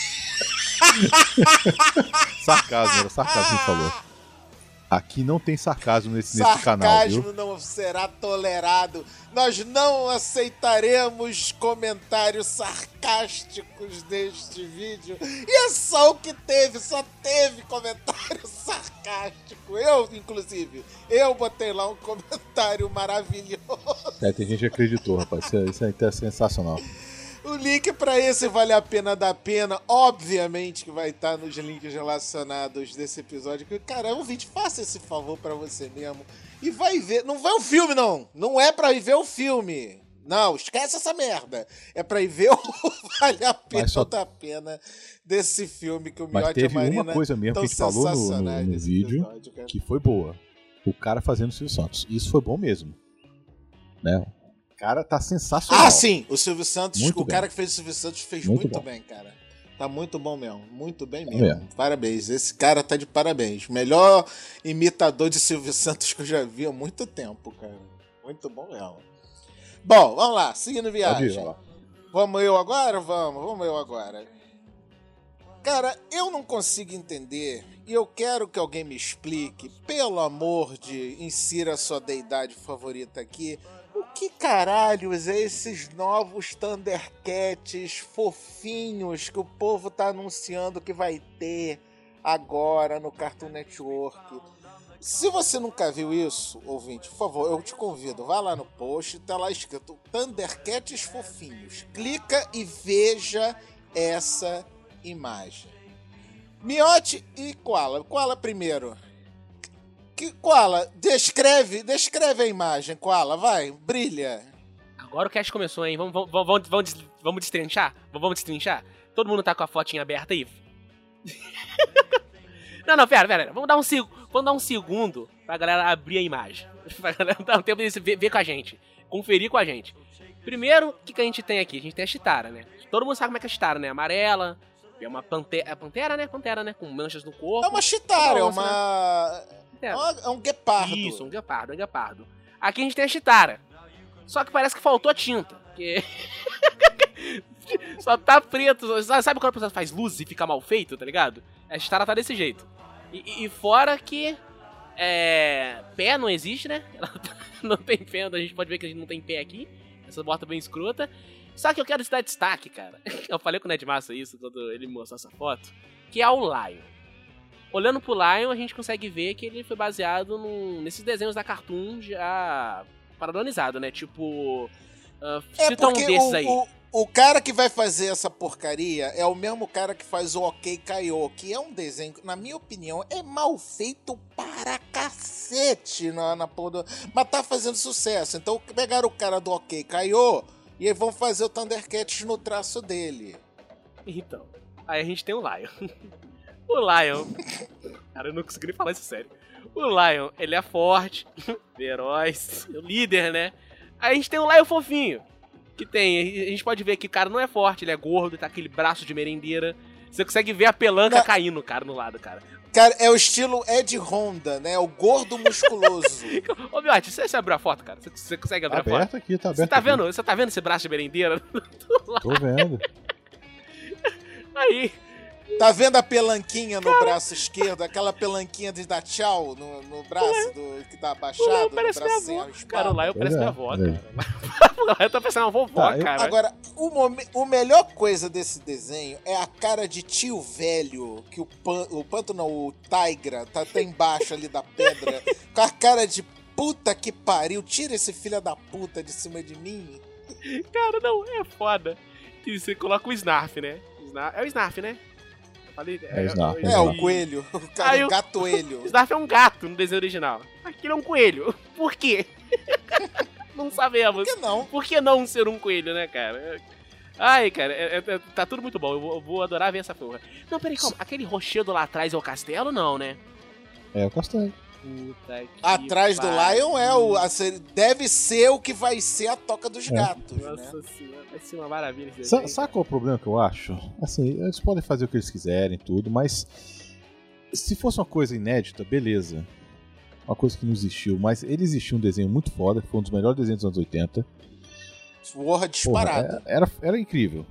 Sarcasmo, era sarcasmo que falou. Aqui não tem sarcasmo nesse, nesse canal, Sarcasmo viu? não será tolerado. Nós não aceitaremos comentários sarcásticos neste vídeo. E é só o que teve, só teve comentário sarcástico. Eu, inclusive, eu botei lá um comentário maravilhoso. É, tem gente que acreditou, rapaz. Isso é, isso é até sensacional. O link pra esse Vale a Pena da Pena, obviamente que vai estar nos links relacionados desse episódio. Que, cara, é um vídeo, faça esse favor pra você mesmo. E vai ver, não vai o filme não, não é pra ir ver o filme. Não, esquece essa merda. É pra ir ver o Vale a Pena Mas só- da Pena desse filme que o Mas Miotti e a teve Marina uma coisa mesmo tão que a gente falou no, no- sensacionais no nesse vídeo episódio, cara. que foi boa. O cara fazendo o Silvio Santos. Isso foi bom mesmo. Né? O cara tá sensacional. Ah, sim! O Silvio Santos, Muito o bem. cara que fez o Silvio Santos fez Muito muito, bom. bem, cara. Tá muito bom mesmo. Muito bem Tá mesmo. mesmo. Parabéns. Esse cara tá de parabéns. Melhor imitador de Silvio Santos que eu já vi há muito tempo, cara. Muito bom mesmo. Bom, vamos lá. Seguindo Pode viagem. ir, vai lá. Vamos eu agora? Vamos, vamos eu agora. Cara, eu não consigo entender e eu quero que alguém me explique, pelo amor de insira sua deidade favorita aqui, o que caralhos é esses novos Thundercats fofinhos que o povo tá anunciando que vai ter agora no Cartoon Network? Se você nunca viu isso, ouvinte, por favor, eu te convido, vá lá no post, tá lá escrito Thundercats fofinhos. Clica e veja essa imagem. Miotti e Koala. Koala primeiro. Que, Koala, descreve, descreve a imagem, Koala, vai, brilha. Agora o cast começou, hein? Vamos, vamos, vamos, vamos, des- vamos destrinchar? Vamos destrinchar? Todo mundo tá com a fotinha aberta aí? Não, não, pera, pera. Vamos dar um, seg- vamos dar um segundo pra galera abrir a imagem. Pra galera dar um tempo de ver, ver com a gente. Conferir com a gente. Primeiro, o que, que a gente tem aqui? A gente tem a Chitara, né? todo mundo sabe como é que é a Chitara, né? Amarela, é uma pantera, é pantera, né? Pantera, né? Com manchas no corpo. É uma Chitara, é onça, uma... né? É, uma... é um guepardo. Isso, um guepardo, um guepardo. Aqui a gente tem a Chitara. Só que parece que faltou tinta. Porque... só tá preto. Sabe quando a pessoa faz luz e fica mal feito, tá ligado? A Chitara tá desse jeito. E, e fora que... É... Pé não existe, né? Ela não tem pé, a gente pode ver que a gente não tem pé aqui. Essa bota bem escrota. Só que eu quero dar destaque, cara. Eu falei com o Ned Massa isso quando ele me mostrou essa foto. Que é o Lion. Olhando pro Lion, a gente consegue ver que ele foi baseado num, nesses desenhos da Cartoon já padronizado, né? Tipo... Uh, é cita um porque desses o, aí. O, o cara que vai fazer essa porcaria é o mesmo cara que faz o Ok Kaiô, que é um desenho, na minha opinião, é mal feito para cacete na, na porra do... Mas tá fazendo sucesso. Então pegaram o cara do Ok Kaiô e aí vão fazer o Thundercats no traço dele. Então, aí a gente tem o Lion. O Lion... Cara, eu não consegui nem falar isso sério. O Lion, ele é forte, feroz, o líder, né? Aí a gente tem o Lion fofinho. Que tem, a gente pode ver que o cara não é forte, ele é gordo, tá aquele braço de merendeira. Você consegue ver a pelanca não. caindo, cara, no lado, cara. Cara, é o estilo Ed Honda, né? O gordo musculoso. Ô, Miotti, você, você abriu a foto, cara? Você, você consegue abrir tá a foto? Aberto aqui, tá aberto você tá aqui. vendo? Você tá vendo esse braço de merendeira? Tô vendo. Aí... Tá vendo a pelanquinha no braço esquerdo? Aquela pelanquinha de dar tchau no, no braço do, que tá abaixado? Parece no braço minha avó. sem Cara, o Lion parece é, minha avó, é. cara. Eu tô pensando uma vovó, Tá, eu- cara. Agora, o, mome- o melhor coisa desse desenho é a cara de tio velho, que o, pan, o panto não, o Tigra, tá, tá embaixo ali da pedra, com a cara de puta que pariu, tira esse filho da puta de cima de mim. Cara, não, é foda. Que você coloca o Snarf, né? Snarf, é o Snarf, né? Eu falei, É o Snarf, É, o coelho, o cara, Aí o o- gato-elho. O Snarf é um gato no desenho original. Aquilo é um coelho. Por quê? Não sabemos. Por que não? Por que não ser um coelho, né, cara? Ai, cara, é- é- é- tá tudo muito bom. Eu vou, eu vou adorar ver essa porra. Não, peraí, calma. Aquele rochedo lá atrás é o castelo? Não, né? É o Castanho. Puta que Atrás do pariu. Lion é o. a ser- deve ser o que vai ser a Toca dos É. Gatos, né? Nossa senhora, vai ser uma maravilha esse Sa desenho. sabe qual é o problema que eu acho? Assim, eles podem fazer o que eles quiserem, tudo, mas se fosse uma coisa inédita, beleza. Uma coisa que não existiu, mas ele existiu um desenho muito foda, que foi um dos melhores desenhos dos anos oitenta. Porra, Porra, disparado. é- era, era incrível.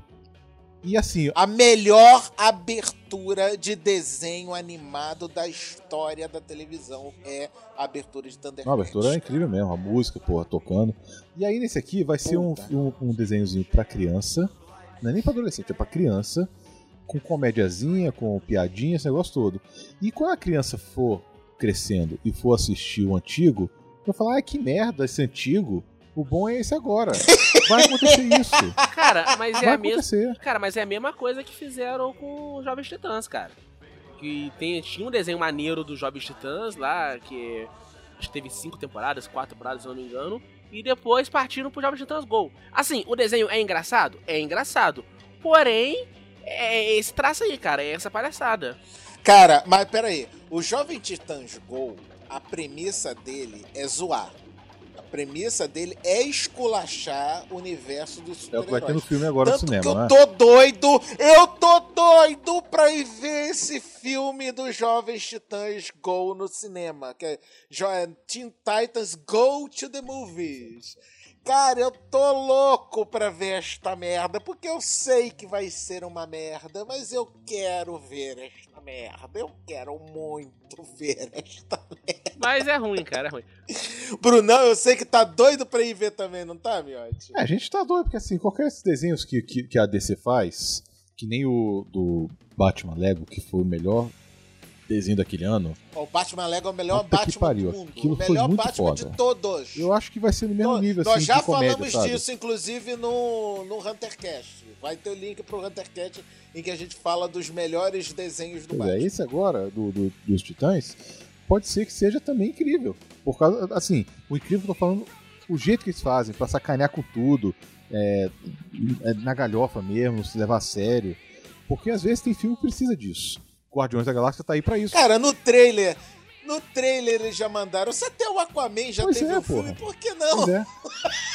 E assim, A melhor abertura de desenho animado da história da televisão é a abertura de Thundercats. a abertura é incrível mesmo, a música, porra, tocando. E aí nesse aqui vai ser um, Puta. um, um desenhozinho pra criança, não é nem pra adolescente, é pra criança, com comédiazinha, com piadinha, esse negócio todo. E quando a criança for crescendo e for assistir o antigo, vai falar, ai que merda esse antigo, o bom é esse agora. Vai acontecer isso. Cara, mas é Vai a mesma. acontecer. Cara, mas é a mesma coisa que fizeram com os Jovens Titãs, cara. Que tem, tinha um desenho maneiro dos Jovens Titãs lá, que acho que teve cinco temporadas, quatro temporadas, se eu não me engano. E depois partiram pro Jovens Titãs Go. Assim, o desenho é engraçado? É engraçado. Porém, é esse traço aí, cara, é essa palhaçada. Cara, mas peraí. O Jovem Titãs Go, a premissa dele é zoar. A premissa dele é esculachar o universo dos É o que vai ter no super-heróis. filme agora Tanto no cinema, que eu né? tô doido, eu tô doido pra ir ver esse filme dos Jovens Titãs Go no cinema. Que é Jo- Teen Titans Go to the Movies. Cara, eu tô louco pra ver esta merda, porque eu sei que vai ser uma merda, mas eu quero ver esta merda. Eu quero muito ver esta merda. Mas é ruim, cara, é ruim. Brunão, eu sei que tá doido pra ir ver também, não tá, Miotti? É, a gente tá doido, porque assim, qualquer desses desenhos que, que, que a D C faz, que nem o do Batman Lego, que foi o melhor desenho daquele ano, Ó, o Batman Lego é o melhor Puta que Batman pariu, do mundo. aquilo O foi melhor muito Batman foda. de todos. eu acho que vai ser no mesmo Nós- nível Nós assim, já de comédia, falamos sabe? disso, inclusive, no, no HunterCast. Vai ter o link pro HunterCast em que a gente fala dos melhores desenhos do Pois Batman. é, esse agora, do, do- dos Titãs, pode ser que seja também incrível. Por causa, assim, o incrível que eu tô falando, o jeito que eles fazem, pra sacanear com tudo, é, é na galhofa mesmo, se levar a sério. Porque às vezes tem filme que precisa disso. Guardiões da Galáxia tá aí pra isso. Cara, no trailer, no trailer eles já mandaram. Se até o Aquaman já Pois teve é, um filme, porra. por que não? Pois é.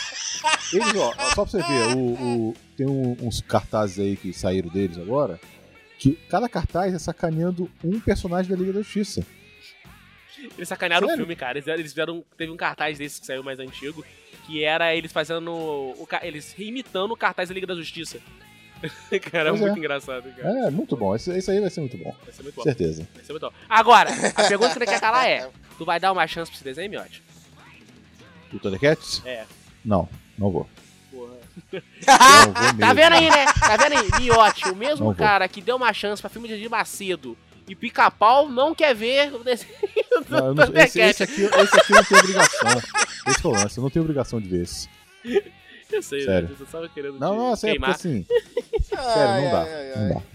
Eles, ó, só pra você ver, o, o, tem um, uns cartazes aí que saíram deles agora, que cada cartaz é sacaneando um personagem da Liga da Justiça. Eles sacanearam Sério? o filme, cara. Eles, eles fizeram. Teve um cartaz desse que saiu mais antigo, que era eles fazendo. O, eles imitando o cartaz da Liga da Justiça. Cara, é Pois muito é. engraçado, cara. É, muito bom. Esse, esse aí vai ser muito bom. Vai ser muito bom. Certeza. Vai ser muito bom. Agora, a pergunta que você quer calar é: tu vai dar uma chance pra esse desenho, Miotti? O Thundercats? É. Não, não vou. Porra. Não vou mesmo. Tá vendo aí, né? Tá vendo aí? Miotti, o mesmo Não vou. cara que deu uma chance pra filme de Edir Macedo e Pica-Pau não quer ver o desenho do Não, eu não- esse, Thundercats. esse, aqui, esse aqui eu não tenho obrigação. Esse que é o lance, eu não tenho obrigação de ver esse. Eu sei, Sério. né? Eu só tava querendo Não, te não, sério, porque queimar. assim. Ai, Sério, não dá. ai, ai, Não ai. dá.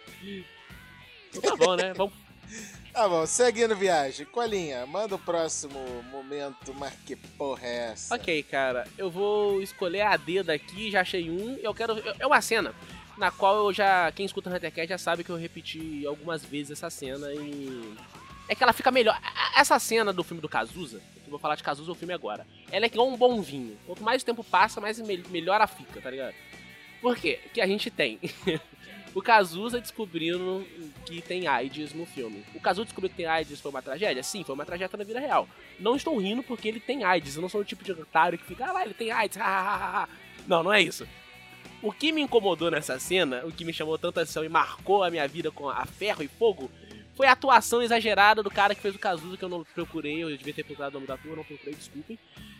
Então tá bom, né? Vamos. Tá bom, seguindo viagem. Colinha, manda o próximo momento, mas que porra é essa? Ok, cara, eu vou escolher a dedo aqui, já achei um. Eu quero. É uma cena na qual eu já. Quem escuta o Huntercast já sabe que eu repeti algumas vezes essa cena e. É que ela fica melhor. A- Essa cena do filme do Cazuza, que eu vou falar de Cazuza o filme agora, ela é igual um bom vinho. Quanto mais o tempo passa, mais me- melhor ela fica, tá ligado? Por quê? Que a gente tem o Cazuza descobrindo que tem AIDS no filme. O Cazuza descobriu que tem AIDS foi uma tragédia? Sim, foi uma tragédia na vida real. Não estou rindo porque ele tem AIDS. Eu não sou o tipo de otário que fica, ah lá, ele tem AIDS. ha, ha, ha, ha." Não, não é isso. O que me incomodou nessa cena, o que me chamou tanta atenção e marcou a minha vida com a ferro e fogo, foi a atuação exagerada do cara que fez o Cazuza, que eu não procurei, eu devia ter procurado o nome da ator, eu não procurei, desculpem.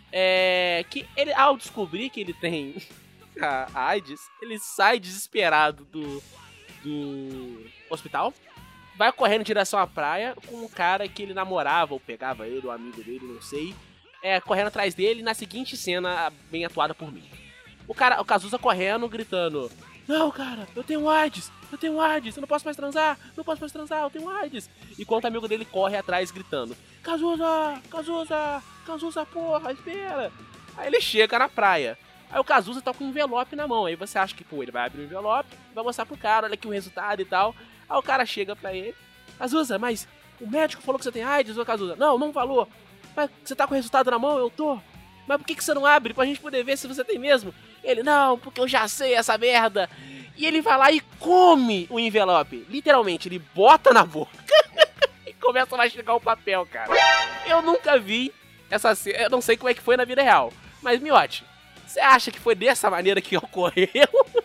É, que ele, ao descobrir que ele tem a a AIDS, ele sai desesperado do, do hospital, vai correndo em direção à praia com um cara que ele namorava, ou pegava ele, ou amigo dele, não sei, é, correndo atrás dele, na seguinte cena, bem atuada por mim. O cara, o Cazuza correndo, gritando: "Não, cara, eu tenho AIDS, eu tenho AIDS, eu não posso mais transar, não posso mais transar, eu tenho AIDS." Enquanto o amigo dele corre atrás gritando: "Cazuza, Cazuza, Cazuza, porra, espera." Aí ele chega na praia. Aí o Cazuza tá com um envelope na mão. Aí você acha que, pô, ele vai abrir o envelope, vai mostrar pro cara, olha aqui o resultado e tal. Aí o cara chega pra ele: "Cazuza, mas o médico falou que você tem AIDS, ô Cazuza." "Não, não falou." "Mas você tá com o resultado na mão?" "Eu tô." "Mas por que que você não abre pra gente poder ver se você tem mesmo?" Ele: "Não, porque eu já sei essa merda." E ele vai lá e come o envelope. Literalmente, ele bota na boca e começa a mastigar o papel, cara. Eu nunca vi essa cena. Eu não sei como é que foi na vida real. Mas, Miotti, você acha que foi dessa maneira que ocorreu?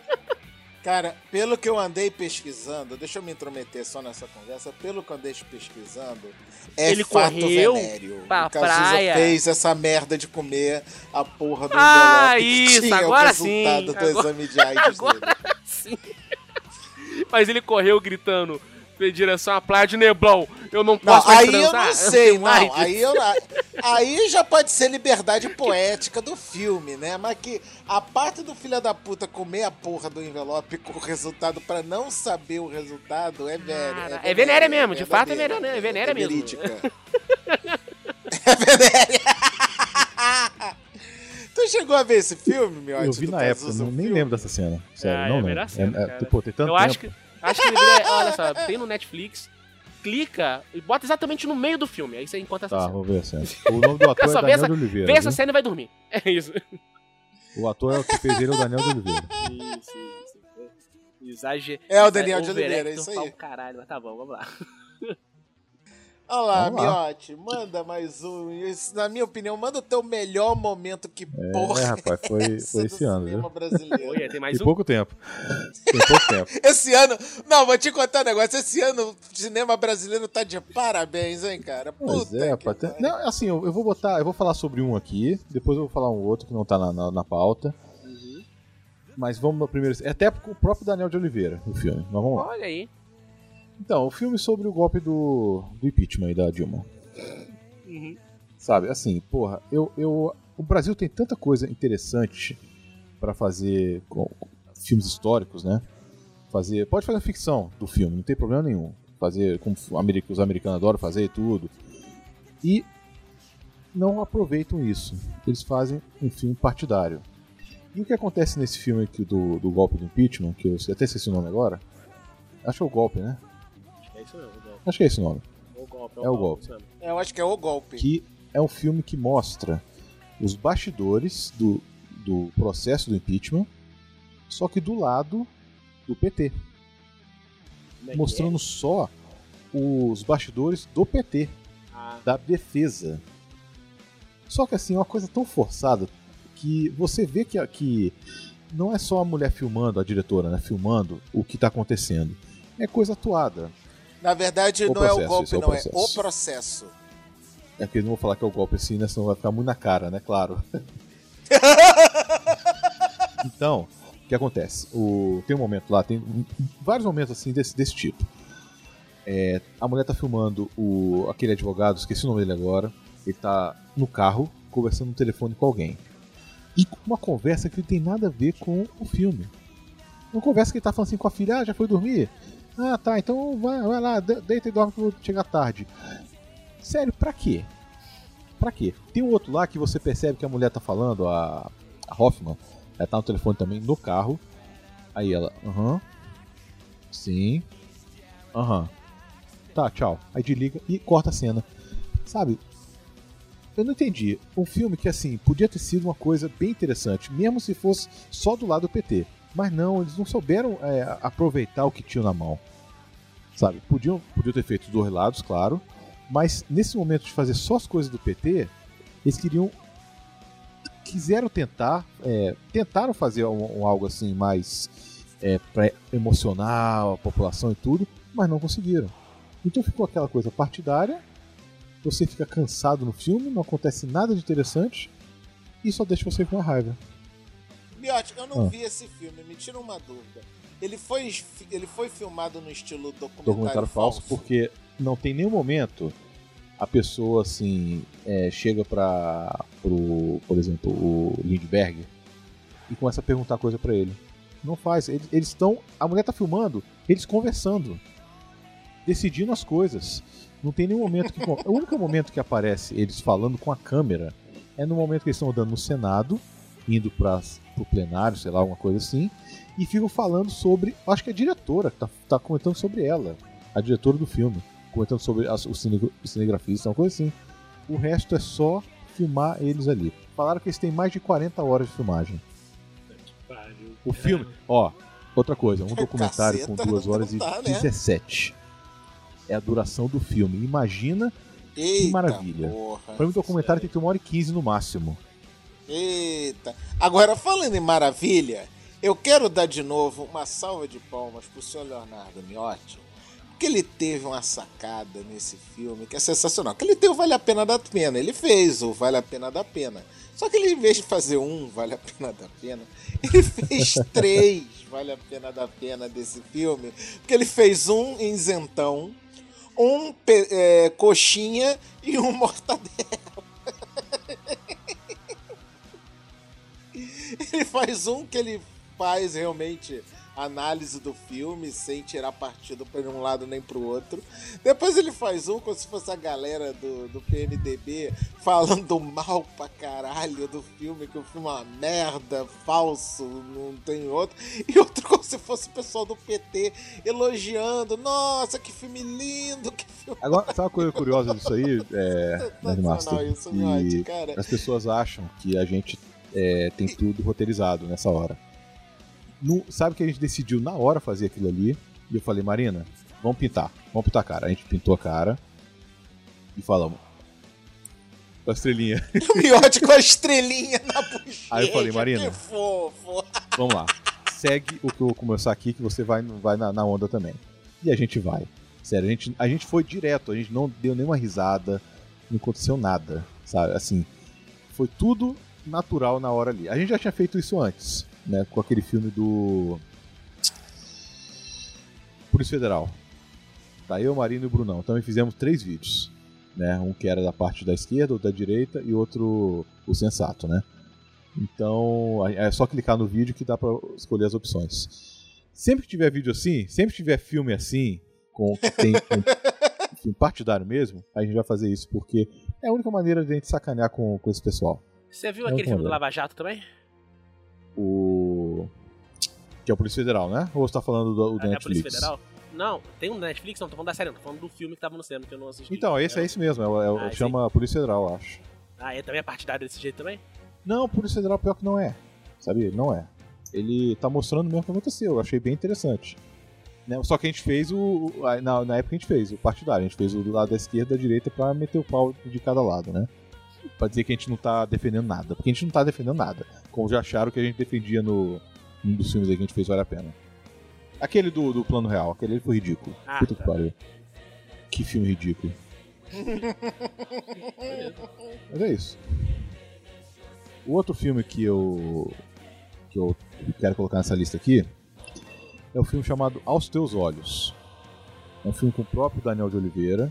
Cara, pelo que eu andei pesquisando, deixa eu me intrometer só nessa conversa, pelo que eu andei pesquisando, é Ele fato correu venéreo. pra O Cazuza praia. fez essa merda de comer a porra do Ah, envelope que isso, tinha agora o resultado sim. do Agora- exame de AIDS Agora dele. sim. Mas ele correu gritando em direção à praia de Neblon: "Eu não Não, posso mais aí eu transar, não sei, tenho não. AIDS." Aí, eu, aí já pode ser liberdade poética do filme, né? Mas que a parte do filho da puta comer a porra do envelope com o resultado pra não saber o resultado é velho. Cara, é venérea mesmo, de fato é verdadeira, venérea- é venérea mesmo. verídica. É venérea. Tu chegou a ver esse filme, Miotti? Eu vi do na Cazuza, época, não, o nem filme? lembro dessa cena. Sério, Ah, não é a lembro. melhor cena, é, cara. pô, tem tanto Eu tempo. acho que, acho que deveria, olha só, tem no Netflix, clica e bota exatamente no meio do filme, aí você encontra essa Tá, cena. vou ver a cena. O nome do ator Só é vê Daniel essa- de Oliveira. Vê essa viu? cena e vai dormir. É isso. O ator é o que fez ele, é o Daniel de Oliveira. Isso, isso. Exager... É o Daniel de Oliveira, é overactor isso aí. pra um caralho, mas tá bom, vamos lá. Olha lá, Vamos lá. Miotti, manda mais um. Esse, na minha opinião, manda o teu melhor momento. Que porra É, rapaz, foi, essa foi do esse ano, cinema viu? brasileiro. Oi, tem mais Tem um? pouco tempo. Tem pouco tempo. Esse ano. Não, vou te contar um negócio. Esse ano o cinema brasileiro tá de parabéns, hein, cara? Pois Puta é, que rapaz. tem- pariu. Não, assim, eu, eu vou botar, eu vou falar sobre um aqui, depois eu vou falar um outro que não tá na, na, na pauta. Uhum. Mas vamos no primeiro. É até o próprio Daniel de Oliveira, o filme. Mas vamos lá. Olha aí. Então, o filme sobre o golpe do, do impeachment aí da Dilma. Uhum. Sabe, assim, porra, eu, eu, o Brasil tem tanta coisa interessante pra fazer com, com filmes históricos, né? Fazer, pode fazer ficção do filme, não tem problema nenhum. Fazer como os americanos adoram fazer e tudo. E não aproveitam isso. Eles fazem um filme partidário. E o que acontece nesse filme aqui do, do golpe do impeachment, que eu até esqueci o nome agora. Acho que é o golpe, né? É isso mesmo, o golpe. Acho que é esse o nome. O golpe, É o golpe. isso mesmo. Eu acho que é o golpe. Que é um filme que mostra os bastidores do, do processo do impeachment, só que do lado do P T. Como é Mostrando que só os bastidores do P T, é? Ah, da defesa. Só que assim, é uma coisa tão forçada que você vê que, que não é só a mulher filmando, a diretora, né, filmando o que está acontecendo. É coisa atuada. Na verdade, O não é o processo, golpe, isso é o não, é processo. o processo. É que eu não vou falar que é o golpe assim, né, senão vai ficar muito na cara, né? Claro. Então, o que acontece? O, tem um momento lá, tem vários momentos assim desse, desse tipo. É, a mulher tá filmando o, aquele advogado, esqueci o nome dele agora. Ele tá no carro, conversando no telefone com alguém. E com uma conversa que não tem nada a ver com o filme. Uma conversa que ele tá falando assim com a filha, ah, já foi dormir? Ah, tá, então vai, vai lá, de- deita e dorme que eu vou chegar tarde. Sério, pra quê? Pra quê? Tem um outro lá que você percebe que a mulher tá falando, a, a Hoffman, ela tá no telefone também, no carro. Aí ela, aham, sim, aham, tá, tchau. Aí desliga e corta a cena. Sabe? Eu não entendi. Um filme que, assim, podia ter sido uma coisa bem interessante, mesmo se fosse só do lado do P T. Mas não, eles não souberam é, aproveitar o que tinham na mão. Sabe? Podiam, podiam ter feito os dois lados, claro. Mas nesse momento de fazer só as coisas do P T, eles queriam. Quiseram tentar. É, tentaram fazer um, um algo assim mais é, pra emocionar a população e tudo, mas não conseguiram. Então ficou aquela coisa partidária. Você fica cansado no filme, não acontece nada de interessante e só deixa você com a raiva. Miotti, eu não Ah. vi esse filme, me tira uma dúvida. Ele foi, ele foi filmado no estilo documentário, Documentário falso, porque não tem nenhum momento a pessoa assim é, chega pra pro, por exemplo, o Lindbergh e começa a perguntar coisa pra ele. Não faz. Eles eles estão. A mulher tá filmando, eles conversando, decidindo as coisas. Não tem nenhum momento que. O único momento que aparece eles falando com a câmera é no momento que eles estão andando no Senado, indo para o plenário, sei lá, alguma coisa assim, e ficam falando sobre. Acho que é a diretora que tá, tá comentando sobre ela, a diretora do filme, comentando sobre as, os cine, cinegrafistas, uma coisa assim. O resto é só filmar eles ali. Falaram que eles têm mais de quarenta horas de filmagem. pariu. O filme, ó, outra coisa, um documentário com Caceta, duas horas não e dá, né? dezessete. É a duração do filme. Imagina. Eita, maravilha. Porra. Pra mim, o documentário tem que ter uma hora e quinze no máximo. Eita. Agora, falando em maravilha, eu quero dar de novo uma salva de palmas pro senhor Leonardo Miotti, porque ele teve uma sacada nesse filme que é sensacional. Que ele teve o Vale a Pena da Pena. Ele fez o Vale a Pena da Pena. Só que ele, em vez de fazer um Vale a Pena da Pena, ele fez três Vale a Pena da Pena desse filme. Porque ele fez um em isentão, um pe- é, coxinha e um mortadela. Ele faz um que ele faz realmente análise do filme sem tirar partido para um lado nem pro outro. Depois ele faz um como se fosse a galera do, do P M D B falando mal pra caralho do filme, que o filme é uma merda, falso, não tem outro. E outro como se fosse o pessoal do P T elogiando, nossa, que filme lindo, que filme Agora, sabe uma coisa curiosa disso aí, é, sensacional Nerdmaster? isso, Miotti, Que cara. as pessoas acham que a gente é, tem tudo roteirizado nessa hora. Não, sabe que a gente decidiu na hora fazer aquilo ali, e eu falei, Marina, vamos pintar, vamos pintar a cara. A gente pintou a cara e falamos, com a estrelinha. O Miotti com a estrelinha na bochecha. Aí eu falei, Marina, que fofo. vamos lá, segue o que eu vou começar aqui, que você vai, vai na, na onda também. E a gente vai. Sério, a gente, a gente foi direto, a gente não deu nenhuma risada, não aconteceu nada, sabe? Assim, foi tudo natural na hora ali. A gente já tinha feito isso antes, né? Com aquele filme do Polícia Federal. Tá, eu, Marino e o Brunão. Também fizemos três vídeos, né? Um que era da parte da esquerda, outro da direita e outro o sensato, né? Então, é só clicar no vídeo que dá pra escolher as opções. Sempre que tiver vídeo assim, sempre que tiver filme assim, com que tem um filme partidário mesmo, a gente vai fazer isso, porque é a única maneira de a gente sacanear com, com esse pessoal. Você viu Eu aquele filme do também. Lava Jato também? O. Que é o Polícia Federal, né? Ou você tá falando do, do Ah, é a Polícia Netflix? Federal? Não, tem um da Netflix, não, tô falando da série, não, tô falando do filme que tava no cinema, que eu não assisti. Então, esse é esse mesmo, é, o- é, o- Ah, esse chama Polícia Federal, eu acho. Ah, é também é partidário desse jeito também? Não, Polícia Federal pior que não é. Sabe? Ele não é. Ele tá mostrando mesmo o que aconteceu. Eu achei bem interessante. Né? Só que a gente fez o... Na, na época a gente fez o partidário. A gente fez o do lado da esquerda e da direita pra meter o pau de cada lado, né? Pra dizer que a gente não tá defendendo nada. Porque a gente não tá defendendo nada. Como já acharam que a gente defendia no... Um dos filmes aí que a gente fez Vale a Pena. Aquele do, do Plano Real. Aquele foi ridículo. Ah, Puta tá. que pariu. Que filme ridículo. Mas é isso. O outro filme que eu... Que eu quero colocar nessa lista aqui é o filme chamado Aos Teus Olhos. É um filme com o próprio Daniel de Oliveira.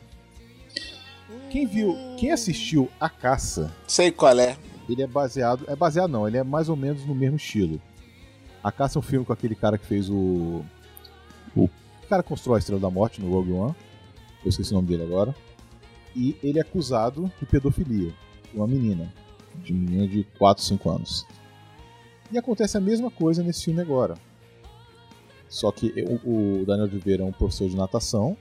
Quem viu, quem assistiu A Caça, Sei qual é. ele é baseado, é baseado não, ele é mais ou menos no mesmo estilo. A Caça é um filme com aquele cara que fez o o cara que constrói a Estrela da Morte no Rogue One. Eu esqueci o nome dele agora. E ele é acusado de pedofilia de uma menina, de menina de quatro, cinco anos. E acontece a mesma coisa nesse filme agora. Só que o, o Daniel de Oliveira é um professor de natação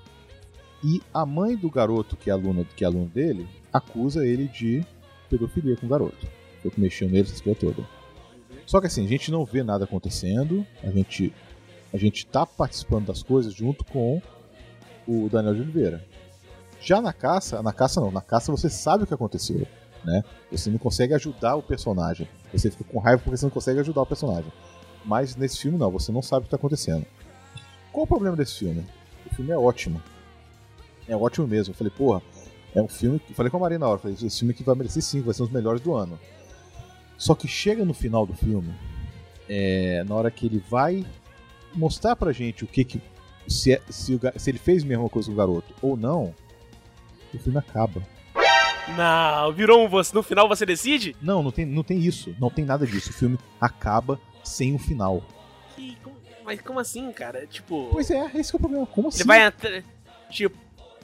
e a mãe do garoto, que é aluna, que é aluno dele, acusa ele de pedofilia com o garoto. Foi que mexeu nele, essas coisas todas. Só que assim, a gente não vê nada acontecendo, a gente, a gente tá participando das coisas junto com o Daniel de Oliveira. Já na caça, na caça não, na caça você sabe o que aconteceu, né? Você não consegue ajudar o personagem. Você fica com raiva porque você não consegue ajudar o personagem. Mas nesse filme não, você não sabe o que está acontecendo. Qual o problema desse filme? O filme é ótimo. É ótimo mesmo. Eu falei, porra, é um filme... Eu falei com a Maria na hora, falei, esse filme aqui vai merecer cinco, vai ser um dos melhores do ano. Só que chega no final do filme, é, na hora que ele vai mostrar pra gente o que que... Se, é, se, o, se ele fez a mesma coisa com o garoto ou não, o filme acaba. Não, virou um você. No final você decide? Não, não tem, não tem isso. Não tem nada disso. O filme acaba sem o final. Que, como, mas como assim, cara? Tipo. Pois é, esse que é o problema. Como assim? Ele vai entrar. Tipo.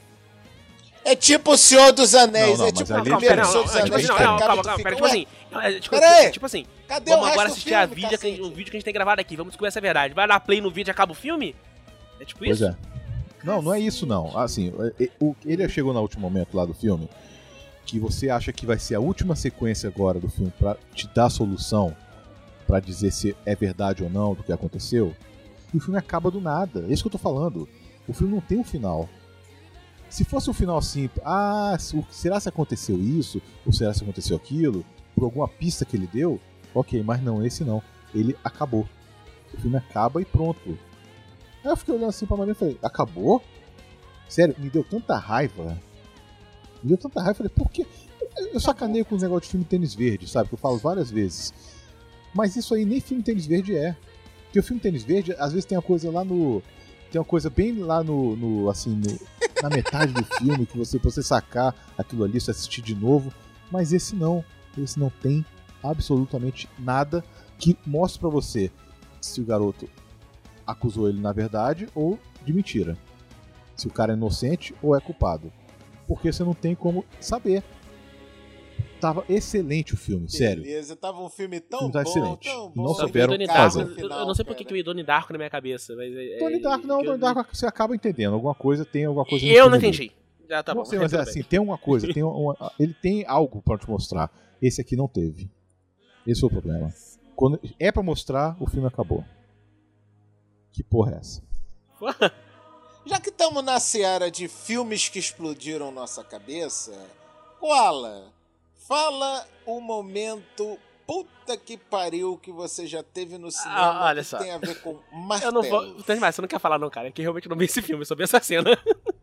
É tipo o Senhor dos Anéis, Não, não, é tipo mas o ali- primeiro Não, Senhor não, dos não, tipo Anéis. assim, não, que não, acaba calma, e tu calma, fica, pera, tipo ué, assim. não, é, tipo, Pera aí. tipo assim, cadê vamos o resto agora do assistir filme, a vídeo, que, cacete? o vídeo que a gente tem gravado aqui, vamos descobrir essa verdade. Vai dar play no vídeo e acaba o filme? É tipo Pois isso? é. Não, não é isso não. Assim, é- é- o- ele chegou no último momento lá do filme que você acha que vai ser a última sequência agora do filme pra te dar a solução pra dizer se é verdade ou não do que aconteceu. E o filme acaba do nada. É isso que eu tô falando. O filme não tem um final. Se fosse um final assim, ah, se- será se aconteceu isso? Ou será se aconteceu aquilo? Por alguma pista que ele deu? Ok, mas não, esse não. Ele acabou. O filme acaba e pronto. Aí eu fiquei olhando assim pra Maria e falei, acabou? Sério, me deu tanta raiva. Me deu tanta raiva, eu falei, por quê? Eu sacaneio com os negócios de filme Tênis Verde, sabe? Que eu falo várias vezes. Mas isso aí nem filme Tênis Verde é. Porque o filme Tênis Verde, às vezes tem uma coisa lá no... Tem uma coisa bem lá no... no assim, no, na metade do filme, que você, pra você sacar aquilo ali, você assistir de novo. Mas esse não. Esse não tem absolutamente nada que mostre pra você se o garoto acusou ele na verdade ou de mentira. Se o cara é inocente ou é culpado. Porque você não tem como saber. Tava excelente o filme, sério. Beleza, tava um filme O tão filme tá bom, excelente. tão E bom. não Só que souberam o Donnie Cara, fazer. Darko, eu, eu não sei por que que veio Donnie Darko na minha cabeça, mas... É, Donnie Darko, não, que eu- Donnie Darko você acaba entendendo. Alguma coisa tem alguma coisa. no Eu não filme ali. entendi. Já tá bom. Não sei, mas é tudo bem. assim, tem uma coisa, tem uma, ele tem algo pra te mostrar. Esse aqui não teve. Esse foi o problema. Quando é pra mostrar, o filme acabou. Que porra é essa? Já que estamos na seara de filmes que explodiram nossa cabeça, Koala, fala o momento puta que pariu que você já teve no cinema Ah, olha que só. tem a ver com Eu martelo. não vou... Tem mais, você não quer falar não, cara. É que eu realmente não vi esse filme, eu só vi essa cena.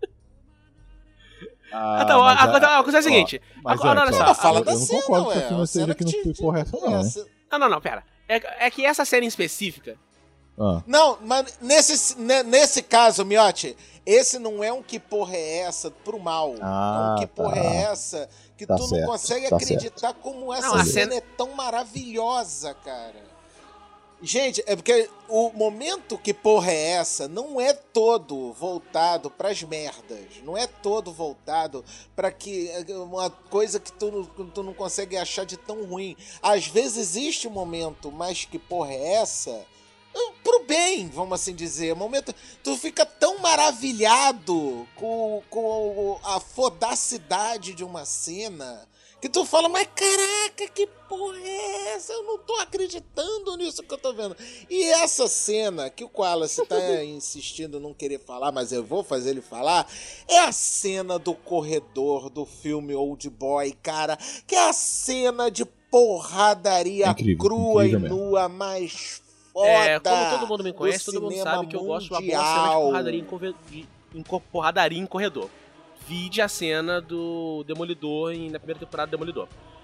Ah, tá, mas a, a, a coisa é a seguinte. Mas Agora, antes, olha ó, só. Não, fala eu, da eu não cena, concordo que ué, o filme a seja cena que não te- foi porra essa, não. é, Né? ce- Não, não, não, pera. É, é que essa cena em específica... Ah, Não, mas nesse, ne- nesse caso, Miotti, esse não é um que porra é essa pro mal. Ah, é um que porra tá. é essa que Tá tu certo, não consegue tá acreditar como essa Não, a cena cena- é tão maravilhosa, cara. Gente, é porque o momento que porra é essa não é todo voltado pras merdas. Não é todo voltado pra que uma coisa que tu, não- tu não consegue achar de tão ruim. Às vezes existe um momento, mas que porra é essa? Pro bem, vamos assim dizer. Momento, tu fica tão maravilhado com, com a fodacidade de uma cena que tu fala, mas caraca, que porra é essa? Eu não tô acreditando nisso que eu tô vendo. E essa cena que o Wallace tá insistindo em não querer falar, mas eu vou fazer ele falar, é a cena do corredor do filme Old Boy, cara, que é a cena de porradaria É incrível, crua incrível e mesmo. nua mais foda. É, como todo mundo me conhece, do todo mundo cinema sabe que eu gosto de uma boa cena de mundial. porradaria em, corre- de- em co- porradaria em corredor. Vide a cena do Demolidor em, na primeira temporada do Demolidor.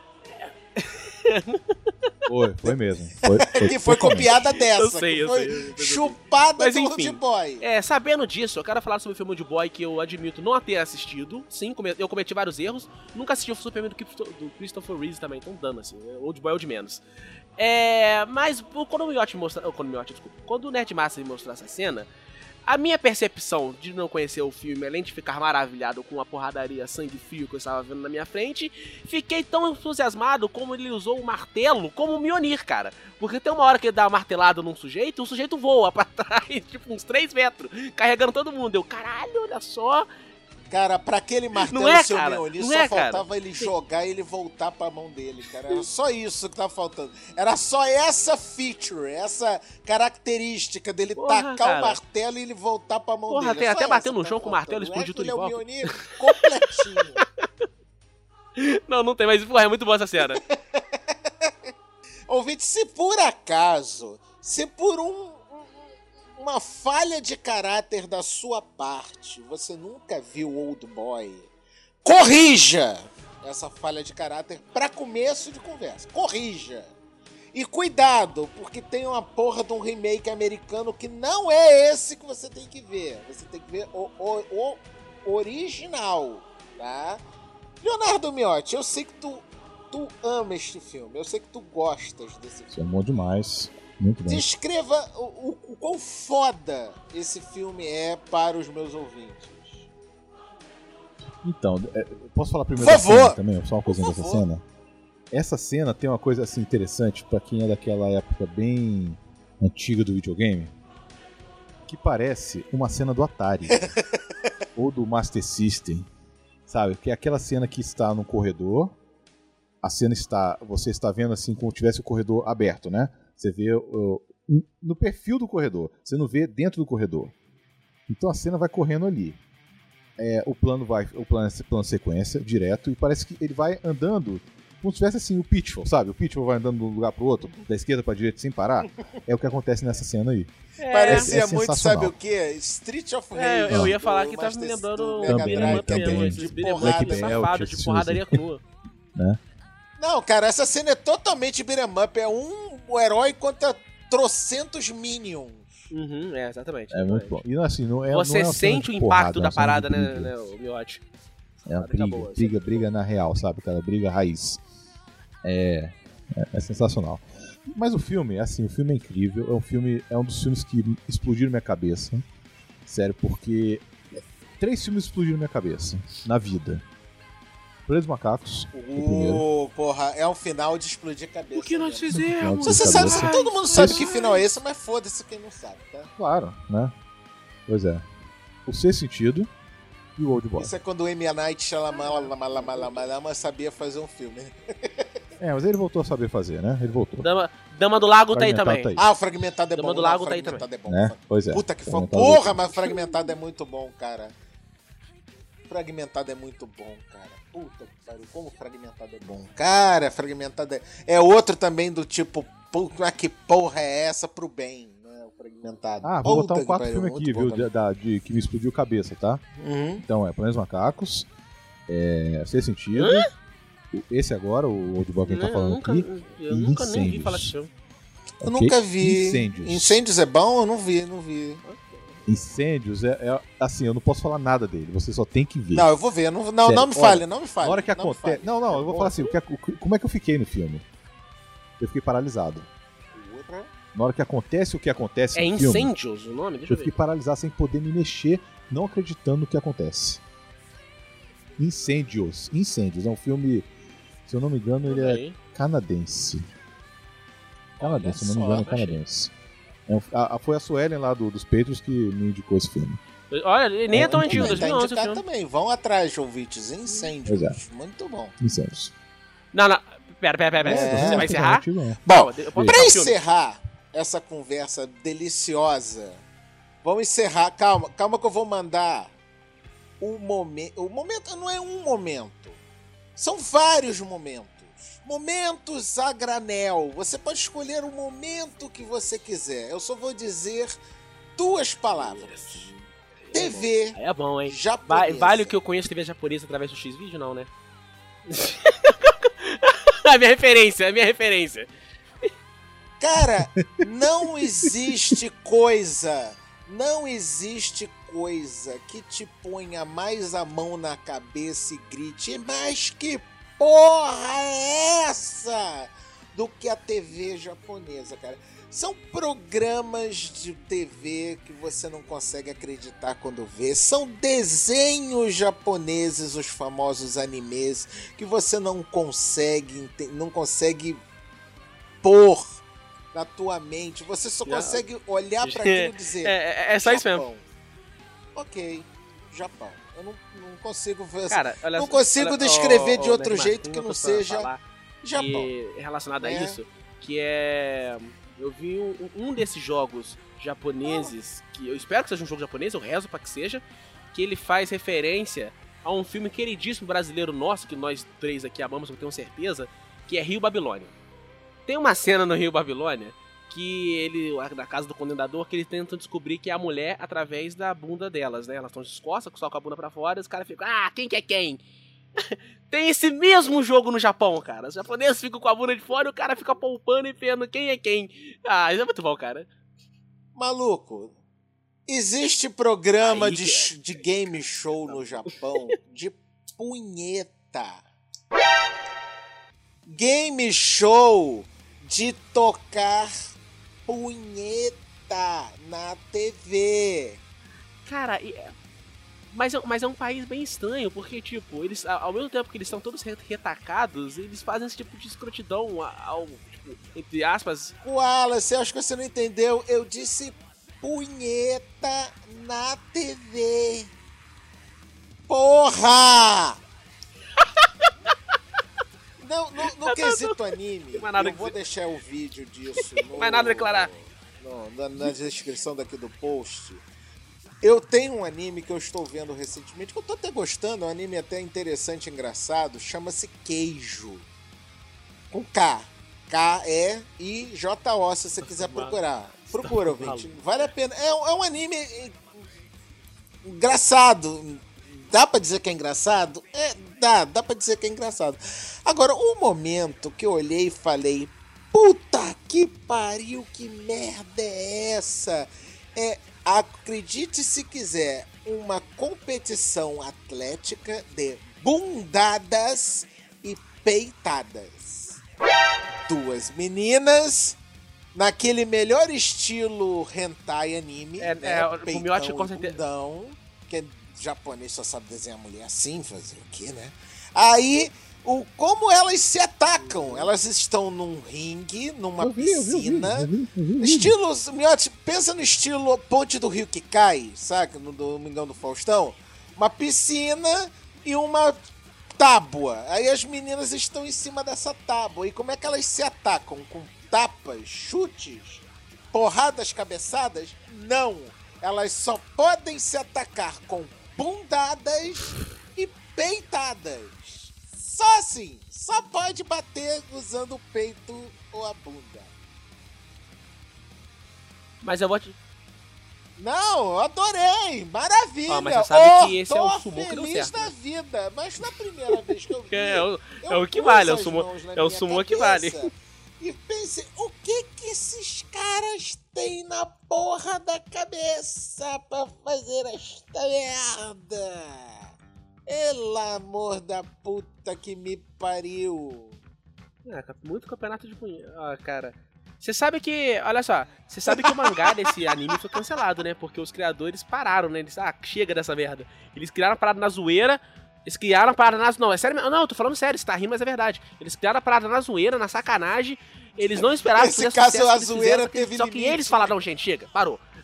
Foi, foi mesmo. Foi, foi Que foi totalmente. copiada dessa. Eu sei, que eu foi sei, eu sei, eu sei. chupada Mas do enfim. Old Boy. É, sabendo disso, eu quero falar sobre o filme Old Boy que eu admito não ter assistido. Sim, come- eu cometi vários erros. Nunca assisti o Superman do, Christo- do Christopher Reeve também, então dando assim. Old Boy é o de menos. É, mas quando o Miotti mostra, quando o Miotti, desculpa, quando o Nerdmaster me mostrou essa cena, a minha percepção de não conhecer o filme, além de ficar maravilhado com a porradaria sangue frio que eu estava vendo na minha frente, fiquei tão entusiasmado como ele usou o martelo como o Mjolnir, cara. Porque tem uma hora que ele dá uma martelada num sujeito, o sujeito voa pra trás, tipo uns três metros, carregando todo mundo. Eu, caralho, olha só. Cara, pra aquele martelo Não é, seu cara? Mjolnir, Não só é, cara? faltava ele jogar e ele voltar pra mão dele, cara. Era só isso que tava faltando. Era só essa feature, essa característica dele Porra, tacar cara. o martelo e ele voltar pra mão Porra, dele. tem É até só bater essa no que chão tá com o martelo e faltando. explodir Não é tudo que em ele é o volta. Mjolnir completinho. Não, não tem, mas porra, é muito boa essa cena. Ouvinte, se por acaso, se por um, um- uma falha de caráter da sua parte, você nunca viu Old Boy, corrija essa falha de caráter pra começo de conversa. Corrija. E cuidado, porque tem uma porra de um remake americano que não é esse que você tem que ver. Você tem que ver o, o, o original, tá? Leonardo Miotti, eu sei que tu, tu ama este filme, eu sei que tu gostas desse filme. Isso é bom demais. Muito bem. Descreva o, o, o quão foda esse filme é para os meus ouvintes. Então, é, eu posso falar primeiro Por da favor. cena também? Só uma coisinha Por dessa favor. cena? Essa cena tem uma coisa assim interessante pra quem é daquela época bem antiga do videogame, que parece uma cena do Atari ou do Master System, sabe? Que é aquela cena que está no corredor, a cena está, você está vendo assim como se tivesse o corredor aberto, né? Você vê uh, no perfil do corredor, você não vê dentro do corredor. Então a cena vai correndo ali. É, o plano vai, o plano é plano sequência direto e parece que ele vai andando como se tivesse assim o Pitfall, sabe? O Pitfall vai andando de um lugar pro outro, da esquerda pra direita sem parar. É o que acontece nessa cena aí. Parecia é muito, sensacional. sabe o quê? Street of Rage. É, eu, eu ia do falar que tava Master- me lembrando do o Mega Também, Drive, Beat'em Up também. mesmo, esses de beat'em up porrada. Black Belt, safado de esses porradaria crua. Não, cara, essa cena é totalmente beat'em up. É um herói contra trocentos minions. Uhum, é, exatamente. É muito bom. E assim, não é, Você não é uma cena sente o de impacto porrada, é da uma cena parada, de né, briga. né, o Miotti? É uma Parada briga, boa, briga, assim. briga na real, sabe? Aquela briga raiz. É, é, é sensacional. Mas o filme, assim, o filme é incrível. É um filme, é um dos filmes que explodiram minha cabeça. Sério, porque três filmes explodiram minha cabeça na vida. Planeta dos Macacos, o primeiro. Uh, porra, é um final de explodir cabeça. O que nós mesmo. fizemos? Você de sabe, cabeça. todo mundo sabe Isso. que final é esse, mas foda-se quem não sabe, tá? Claro, né? Pois é. O Sexto Sentido e o Old Boy. Isso é quando o M. Night Shyamalan sabia fazer um filme. É, mas ele voltou a saber fazer, né? Ele voltou. Dama, Dama do Lago tá aí Fragmentado também. tá aí. Ah, o Fragmentado é Dama bom. do não, Lago tá aí Fragmentado é bom. Né? Pois é. Puta que foda. Fragmentado Porra, é bom. mas Fragmentado é muito bom, cara. Fragmentado é muito bom, cara. Puta que pariu, como Fragmentado é bom. Cara, Fragmentado é... É outro também do tipo, puta, que porra é essa pro bem, né? O Fragmentado. Ah, vou Puta botar um que quarto pariu, filme muito aqui, bom viu? também. De, da- de- que me explodiu a cabeça, tá? Uhum. Então é Planeta dos Macacos, é, Sexto Sentido, esse agora, o Old Boy que a gente tá Não, falando eu nunca, aqui. eu nunca nem vi Incêndios. falar desse filme. Eu ok? nunca vi. Incêndios. Incêndios é bom? Eu não vi, não vi. Incêndios é, é- assim, eu não posso falar nada dele, você só tem que ver. Não, eu vou ver. Não, não, Sério, não me olha, fale, não me fale. Na hora que não me acontece. fale. Não, não, eu vou falar assim, o que- o- como é que eu fiquei no filme? Eu fiquei paralisado. Na hora que acontece o que acontece É no filme, Incêndios o nome? Deixa eu eu fiquei ver. paralisado sem poder me mexer, não acreditando no que acontece. Incêndios. Incêndios. É um filme, se eu não me engano, ele é Aí. canadense. Canadense, se eu não me só, engano, é achei. canadense. É um- a- a- foi a Suelen lá do- dos Patriots que me indicou esse filme. Olha, ele nem é, É, tão muito antigo, bem, Tá dois mil e onze o indicado filme. também. Vão atrás, ouvintes. Incêndios. Pois Muito bom. Incêndios. Não, não. Pera, pera, pera. pera. É, Você vai encerrar? é. Bom, eu posso pra deixar o filme? encerrar essa conversa deliciosa, vamos encerrar. Calma, calma que eu vou mandar o momento. O momento não é um momento. São vários momentos. Momentos a granel. Você pode escolher o momento que você quiser. Eu só vou dizer duas palavras. T V Aí é bom, hein? japonesa. Vai- Vale o que eu conheço T V japonesa através do X-Video, não, né? A minha referência, a minha referência. Cara, não existe coisa, não existe coisa que te ponha mais a mão na cabeça e grite, mas que porra é essa? Do que a T V japonesa, cara. São programas de T V que você não consegue acreditar quando vê. São desenhos japoneses, os famosos animes, que você não consegue, ente- não consegue pôr na tua mente. Você só Não. consegue olhar pra aquilo e dizer... É, é, é só isso mesmo. Japão. Ok, Japão. Eu não, não consigo ver... Cara, olha não consigo olha- descrever ó, de ó, outro Neymar, jeito tem que uma não coisa pra seja falar Japão. que é relacionado a É. isso, que é... Eu vi um, um desses jogos japoneses, que eu espero que seja um jogo japonês, eu rezo pra que seja, que ele faz referência a um filme queridíssimo brasileiro nosso, que nós três aqui amamos, eu tenho certeza, que é Rio Babilônia. Tem uma cena no Rio Babilônia que ele, na casa do comendador, que eles tentam descobrir que é a mulher através da bunda delas, né? Elas estão de costas, só com a bunda pra fora, e os caras ficam, ah, quem que é quem? Tem esse mesmo jogo no Japão, cara. Os japoneses ficam com a bunda de fora e o cara fica poupando e vendo quem é quem. Ah, isso é muito bom, cara. Maluco, existe programa Aí de, que é. sh- de game show no Japão de punheta. Game show de tocar punheta na T V. Cara, e- mas, é- mas é um país bem estranho, porque, tipo, eles, a- ao mesmo tempo que eles estão todos re- retacados, eles fazem esse tipo de escrotidão a- ao, tipo, entre aspas. Koala, você acha que você não entendeu? Eu disse punheta na T V. Porra! Não, no, no quesito anime, Mais nada eu que vou dizer. deixar o vídeo disso no, Mais nada a declarar. no- na, na descrição daqui do post. Eu tenho um anime que eu estou vendo recentemente, que eu tô até gostando, é um anime até interessante e engraçado, chama-se Queijo. Com K. K E I J O, se você quiser procurar. Procura, ouvinte. Vale a pena. É, um- é um anime engraçado. Dá pra dizer que é engraçado? É, dá, dá pra dizer que é engraçado. Agora, o momento que eu olhei e falei, puta que pariu, que merda é essa? É, acredite se quiser, uma competição atlética de bundadas e peitadas. Duas meninas, naquele melhor estilo hentai anime, É, né? é, o Peitão Miotti com e certeza- bundão, que japonês só sabe desenhar mulher assim, fazer o quê, né? Aí, o, como elas se atacam? Elas estão num ringue, numa Eu vi, eu vi, eu vi, piscina. eu vi, eu vi, eu vi. Estilo, Miotti, pensa no estilo Ponte do Rio que cai, sabe? No Domingão do Faustão. Uma piscina e uma tábua. Aí as meninas estão em cima dessa tábua. E como é que elas se atacam? Com tapas, chutes, porradas, cabeçadas? Não. Elas só podem se atacar com bundadas e peitadas. Só assim. Só pode bater usando o peito ou a bunda. Mas eu vou te. Não, eu adorei! Maravilha! Ah, mas você sabe Oh, que esse é tô o sumo que deu feliz certo, da né? vida, mas na primeira vez que eu vi, É, é o- eu é o que pus vale, é o as sumo- mãos na é o minha sumo que cabeça vale. E pensei, o que que esses caras têm na porra da cabeça pra fazer esta merda? Pelo amor da puta que me pariu. Ah, cap- muito campeonato de punheta. Ah, cara. Você sabe que. Olha só. Você sabe que o mangá desse anime foi cancelado, né? Porque os criadores pararam, né? Eles. Ah, chega dessa merda. Eles criaram a parada na zoeira. Eles criaram a parada na. Não, é sério mesmo. Não, eu tô falando sério. Você tá rindo, mas é verdade. Eles criaram a parada na zoeira, na sacanagem. Eles não esperavam Nesse fizesse caso, sucesso a que eles zoeira fizeram, teve Só que limite. eles falaram, não, gente, chega, parou.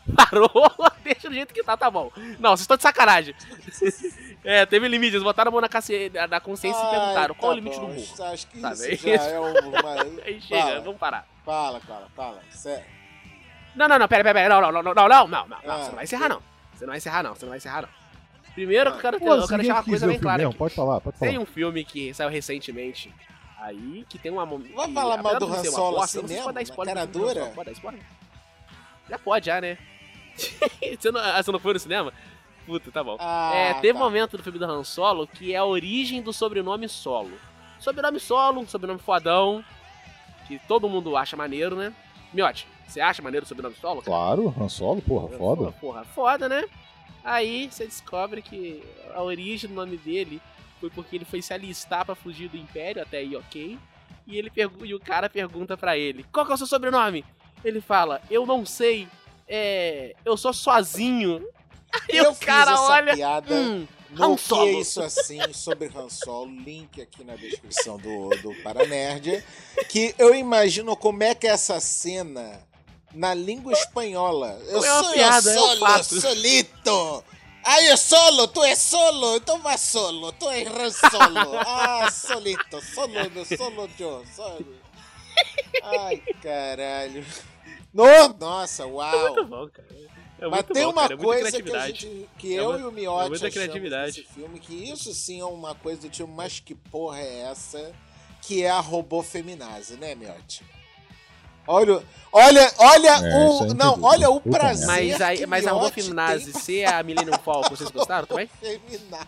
Parou, deixa do jeito que tá, tá bom. Não, vocês estão de sacanagem. É, teve limite, eles botaram a mão na, caci... na consciência Ai, e perguntaram qual tá o limite bom, do humor. Acho que Sabe, isso é já isso. é uma... Aí chega, Fala. vamos parar. Fala, fala, fala. Sério. Não, não, não, pera, pera, pera, não, não, não, não, não, não, não, Ah, você não vai encerrar não. Você não vai encerrar não, você não vai encerrar não. Primeiro eu quero, ter, Pô, eu se quero ninguém deixar uma quis coisa ver o bem filme clara mesmo, aqui. pode falar, pode falar. Tem um filme que saiu recentemente aí, que tem uma... Vai falar mal do Han Solo assim mesmo? Pode dar Na spoiler cara do filme, dura? não, pode dar spoiler? Já pode, já, né? você, não, ah, você não foi no cinema? Puta, tá bom. Ah, é, teve tá. um momento do filme do Han Solo que é a origem do sobrenome Solo. Sobrenome Solo, sobrenome fodão, que todo mundo acha maneiro, né? Miotti, você acha maneiro o sobrenome Solo? cara? Claro, Han Solo, porra, foda. Porra, porra, foda, né? Aí você descobre que a origem do nome dele foi porque ele foi se alistar pra fugir do Império, até aí ok. E, ele pergu- e o cara pergunta pra ele, qual que é o seu sobrenome? Ele fala, eu não sei, é... eu sou sozinho. Aí Eu o cara fiz essa olha, piada hum, no Han que Solo. é isso assim sobre Han Solo, link aqui na descrição do, do Paranerd, que eu imagino como é que é essa cena na língua espanhola. Eu Não é uma sou piada, é eu um solo, fato. solito. Ah, eu solo, tu és solo, então vai solo, tu és Han Solo. Ah, solito, solo, solo eu, solo. Ai, caralho. No, nossa, É uau. muito bom, cara. É Mas muito tem bom, uma cara, é muita coisa que, a criatividade. gente, que É eu mu- e o é Miotti muita achamos criatividade. nesse filme, que isso sim é uma coisa do tipo, mas que porra é essa? Que é a robô feminazi, né, Miotti? Olha, olha, olha É, isso aí o, eu não, entendi. olha o Puta prazer Mas, aí, que mas a Robô Miotti Feminazi tem ser a Millennium Falcon, vocês gostaram também? feminazi.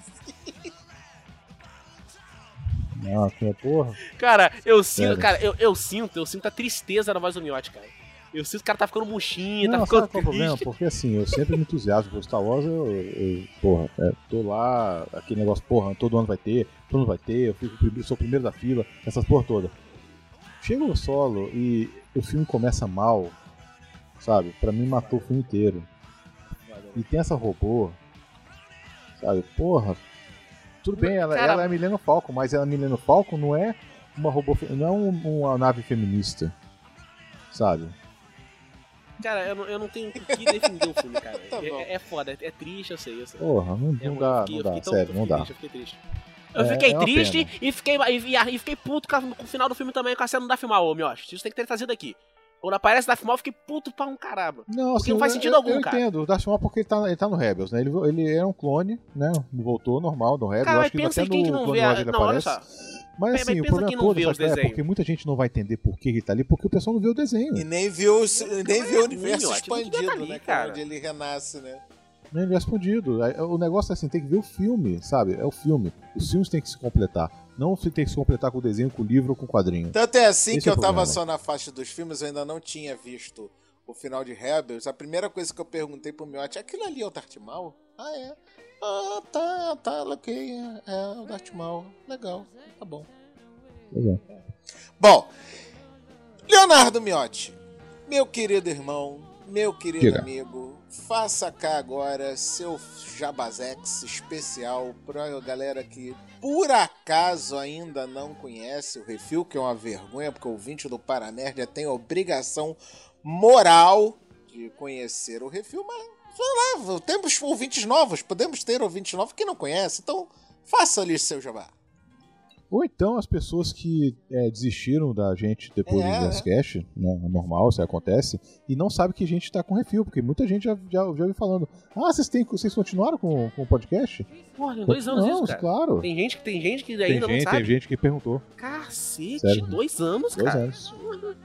Ah, que porra. Cara, eu sinto, Sério. cara, eu, eu sinto, eu sinto a tristeza na voz do Miotti, cara. Eu sinto que o cara tá ficando murchinho, tá Não, ficando sabe qual é o problema? triste. Porque assim, eu sempre me entusiasmo por Star Wars, eu, eu porra, é, tô lá, aquele negócio, porra, todo ano vai ter, todo ano vai ter, eu fico, primeiro- sou o primeiro da fila, essas porra toda. Chega o Solo e o filme começa mal, sabe? Pra mim matou o filme inteiro. E tem essa robô, sabe? Porra, tudo bem, ela, Cara, ela é a Millennium Falcon, mas a Millennium Falcon não é uma robô, fe- não é um- uma nave feminista, sabe? Cara, eu não, eu não tenho o que defender o filme, cara. Tá bom. é, é foda, é, é triste, eu sei, eu sei. Porra, não, É não ruim, dá, eu fiquei- não eu dá, fiquei tão- sério, eu não fiquei dá. triste, eu fiquei triste. Eu É- fiquei é uma triste pena. e fiquei, e, e fiquei puto com, a- com o final do filme também, com a cena do Darth Maul, ô Miotti. Isso tem que ter trazido aqui. Quando aparece Darth Maul, eu fiquei puto pra um caramba. Não, Porque não faz eu- sentido eu, algum, eu cara. entendo, o Darth Maul porque ele tá, ele tá no Rebels, né? Ele, ele é um clone, né? Voltou normal no Rebels. Cara, eu mas acho que pensa até em quem no que não Clone vê a... Wars ele Não, olha aparece. só. Mas Mas assim, o pensa problema quem não todo vê sabe os qual é? desenhos. Porque muita gente não vai entender por que ele tá ali, porque o pessoal não vê o desenho. E nem viu, o- nem viu o universo Miotti, não devia tá expandido, ali, né? Que é cara. onde ele renasce, né? Nem ele é respondido. Aí, o negócio é assim, tem que ver o filme, sabe? É o filme. Os filmes têm que se completar. Não se tem que se completar com o desenho, com o livro ou com o quadrinho. Tanto é assim Esse que é eu o tava problema. só na faixa dos filmes, eu ainda não tinha visto o final de Rebels. A primeira coisa que eu perguntei pro Miotti, aquilo ali é o Darth Maul? Ah, é? Ah, tá, tá, ok, é, é o Darth Maul. Legal, tá bom. Pois é. Bom, Leonardo Miotti, meu querido irmão, meu querido Diga. amigo, faça cá agora seu Jabazex especial pra galera que por acaso ainda não conhece o Refil, que é uma vergonha, porque o ouvinte do Paranerd tem obrigação moral de conhecer o Refil, mas sei lá, temos ouvintes novos, podemos ter ouvintes novos que não conhecem, então faça ali seu jabá. Ou então as pessoas que é, desistiram da gente depois É, do Gascast, né? É normal, isso acontece, e não sabe que a gente tá com refil, porque muita gente já, já, já ouviu falando, ah, vocês, têm, vocês continuaram com, com o podcast? Porra, tem dois anos Não, isso, cara. claro. Tem gente, que- tem gente que Tem ainda gente, não sabe. tem gente que perguntou. Cacete, Sério. dois anos, Dois cara. anos.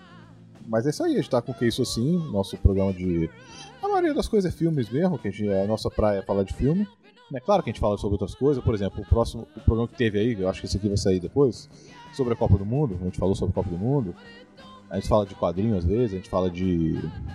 Mas é isso aí, a gente tá com o Que Isso Assim, nosso programa de... A maioria das coisas é filmes mesmo, que a, gente, a nossa praia é falar de filme. É claro que a gente fala sobre outras coisas, por exemplo, o próximo o programa que teve aí, eu acho que esse aqui vai sair depois, sobre a Copa do Mundo, a gente falou sobre a Copa do Mundo, a gente fala de quadrinhos às vezes, a gente fala de...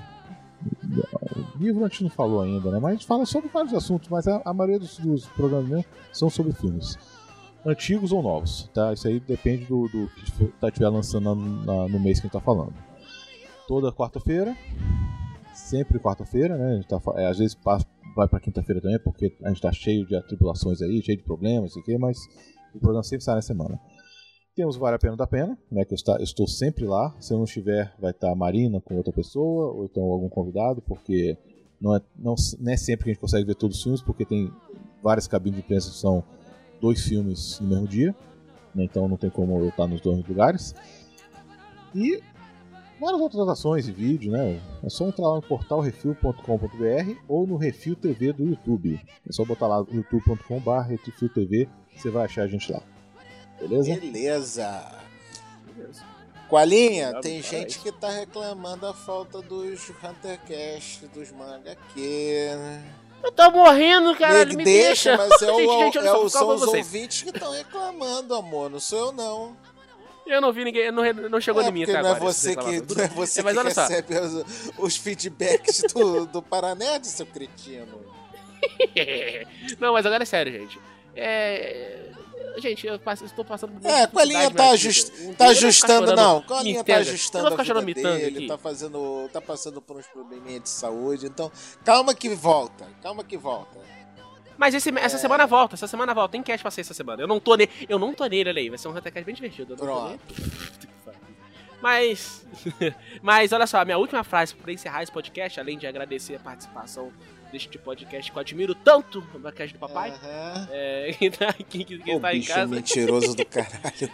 Livro a gente não falou ainda, né? Mas a gente fala sobre vários assuntos, mas a, a maioria dos, dos programas mesmo são sobre filmes. Antigos ou novos, tá? Isso aí depende do, do que for- tá estiver lançando na- na- no mês que a gente tá falando. Toda quarta-feira, sempre quarta-feira, né? A gente tá, fa- é, às vezes passa, vai pra quinta-feira também, porque a gente tá cheio de atribulações aí, cheio de problemas, não sei o quê, mas o programa sempre sai na semana. Temos Vale a Pena da Pena, né, que eu, está, eu estou sempre lá. Se eu não estiver, vai estar a Marina com outra pessoa, ou então algum convidado, porque não é, não, não é sempre que a gente consegue ver todos os filmes, porque tem várias cabines de imprensa que são dois filmes no mesmo dia, né, então não tem como eu estar nos dois lugares. E várias outras ações e vídeos, né? É só entrar lá no portal refil ponto com ponto b r ou no Refil T V do YouTube. É só botar lá youtube ponto com barra refil T V, você vai achar a gente lá. Beleza? Beleza. Beleza. Coalinha, tem Parabéns. gente que tá reclamando a falta dos Huntercast, dos manga aqui, né? Eu tô morrendo, caralho, Nego, me deixa, deixa. mas é o, gente, gente, olha é só, o, qual são foi os vocês? ouvintes que estão reclamando, amor. Não sou eu, não. Eu não vi ninguém, não, não chegou É em mim porque até não é agora. essa você que, reclamação. não é você É, mas que olha só. recebe os, os feedbacks do, do Paranerd, seu cretino. Não, mas agora é sério, gente. É... Gente, eu passo, estou passando por É, Coelhinha tá, ajust, tá ajustando, não. Coelhinha tá ajustando a vida dele, aqui. tá fazendo, tá passando por uns probleminha de saúde, então calma que volta, calma que volta. Mas esse, essa É. semana volta, essa semana volta. Tem cast pra ser essa semana. Eu não tô nele, eu não tô nele, olha aí. Vai ser um Huntercast bem divertido. Eu não tô nele. Mas, mas olha só, a minha última frase pra encerrar esse podcast, além de agradecer a participação deste podcast que eu admiro tanto, o podcast do papai, Aham. é, que tá, que, que Ô, está em bicho casa. mentiroso do caralho.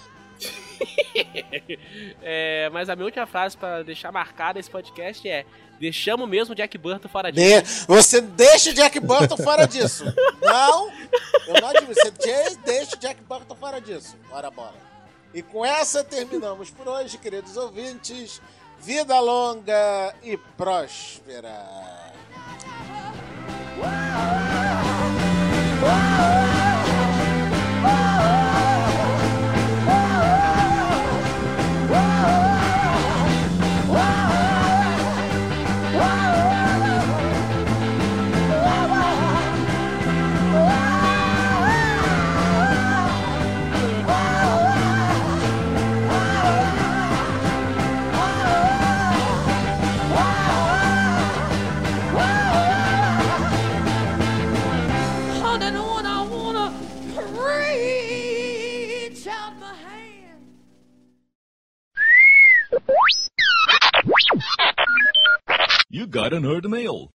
É, mas a minha última frase pra deixar marcada esse podcast é: deixamos mesmo o Jack Burton fora disso. De- você deixa o Jack Burton fora disso. Não, eu não admito. Você de- deixa o Jack Burton fora disso. Bora, bola. E com essa terminamos por hoje, queridos ouvintes. Vida longa e próspera. Honey, when I wanna reach out my hand. You got an Earth mail.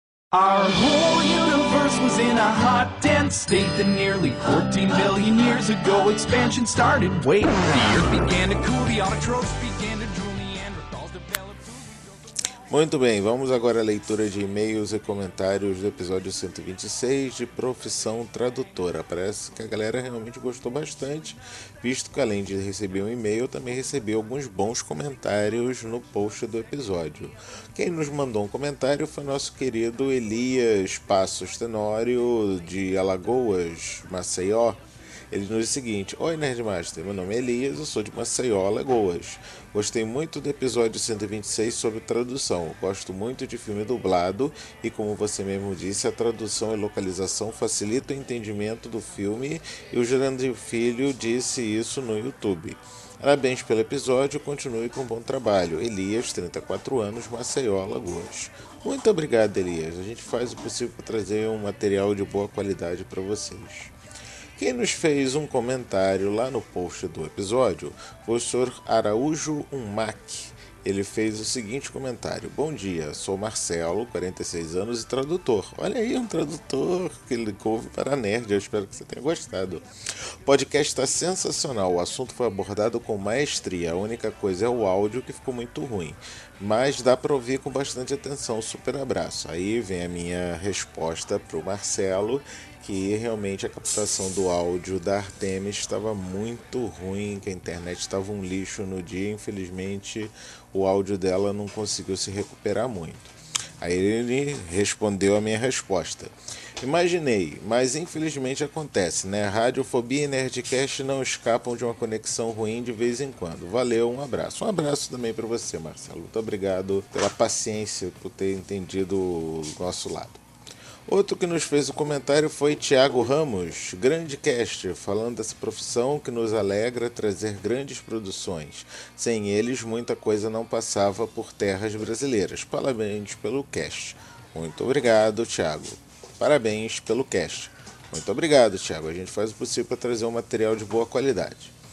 Our whole universe was in a hot, dense state that nearly fourteen billion years ago expansion started. Wait, the Earth began to cool, the autotrophs began to drool, Neanderthals developed food. Muito bem, vamos agora à leitura de e-mails e comentários do episódio cento e vinte e seis de Profissão Tradutora. Parece que a galera realmente gostou bastante, visto que além de receber um e-mail, também recebi alguns bons comentários no post do episódio. Quem nos mandou um comentário foi nosso querido Elias Passos Tenório, de Alagoas, Maceió. Ele nos diz o seguinte: Oi Nerdmaster, meu nome é Elias, eu sou de Maceió, Alagoas. Gostei muito do episódio cento e vinte e seis sobre tradução. Gosto muito de filme dublado e, como você mesmo disse, a tradução e localização facilita o entendimento do filme e o Jurandir Filho disse isso no YouTube. Parabéns pelo episódio, continue com um bom trabalho. Elias, trinta e quatro anos, Maceió, Alagoas. Muito obrigado, Elias. A gente faz o possível para trazer um material de boa qualidade para vocês. Quem nos fez um comentário lá no post do episódio foi o senhor Araújo Umac. Ele fez o seguinte comentário: Bom dia, sou Marcelo, quarenta e seis anos e tradutor. Olha aí, um tradutor que ele ouve para a Nerd, eu espero que você tenha gostado. O podcast está sensacional, o assunto foi abordado com maestria, a única coisa é o áudio que ficou muito ruim. Mas dá para ouvir com bastante atenção, super abraço. Aí vem a minha resposta para o Marcelo, que realmente a captação do áudio da Artemis estava muito ruim, que a internet estava um lixo no dia, infelizmente o áudio dela não conseguiu se recuperar muito. Aí ele respondeu a minha resposta. Imaginei, mas infelizmente acontece, né? Radiofobia e Nerdcast não escapam de uma conexão ruim de vez em quando. Valeu, um abraço. Um abraço também para você, Marcelo. Muito obrigado pela paciência, por ter entendido o nosso lado. Outro que nos fez o comentário foi Thiago Ramos, grande caster, falando dessa profissão que nos alegra trazer grandes produções. Sem eles, muita coisa não passava por terras brasileiras. Parabéns pelo cast. Muito obrigado, Thiago. Parabéns pelo cast. Muito obrigado, Thiago. A gente faz o possível para trazer um material de boa qualidade.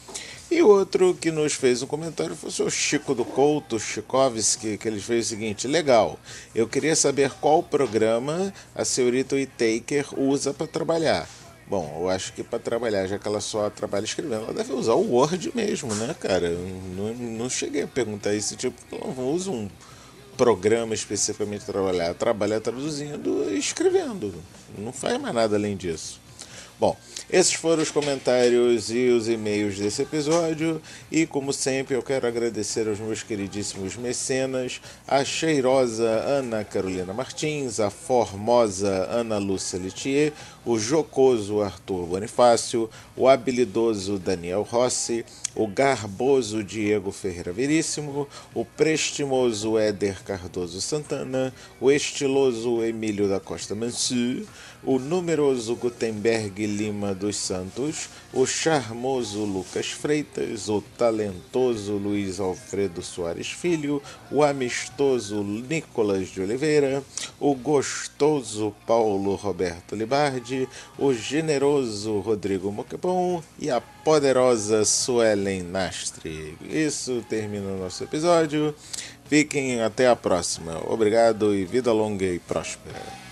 E outro que nos fez um comentário foi o seu Chico do Couto, Chikovski, que ele fez o seguinte: legal, eu queria saber qual programa a senhorita Whittaker usa para trabalhar. Bom, eu acho que para trabalhar, já que ela só trabalha escrevendo, ela deve usar o Word mesmo, né, cara? Não, não cheguei a perguntar isso, tipo, não usa um programa especificamente para trabalhar, trabalha traduzindo e escrevendo, não faz mais nada além disso. Bom, esses foram os comentários e os e-mails desse episódio, e como sempre eu quero agradecer aos meus queridíssimos mecenas, a cheirosa Ana Carolina Martins, a formosa Ana Lúcia Litier, o jocoso Arthur Bonifácio, o habilidoso Daniel Rossi, o garboso Diego Ferreira Veríssimo, o prestimoso Éder Cardoso Santana, o estiloso Emílio da Costa Mansur, o numeroso Gutenberg Lima dos Santos, o charmoso Lucas Freitas, o talentoso Luiz Alfredo Soares Filho, o amistoso Nicolas de Oliveira, o gostoso Paulo Roberto Libardi, o generoso Rodrigo Moquebon e a poderosa Suelen Nastre. Isso termina o nosso episódio. Fiquem até a próxima. Obrigado e vida longa e próspera.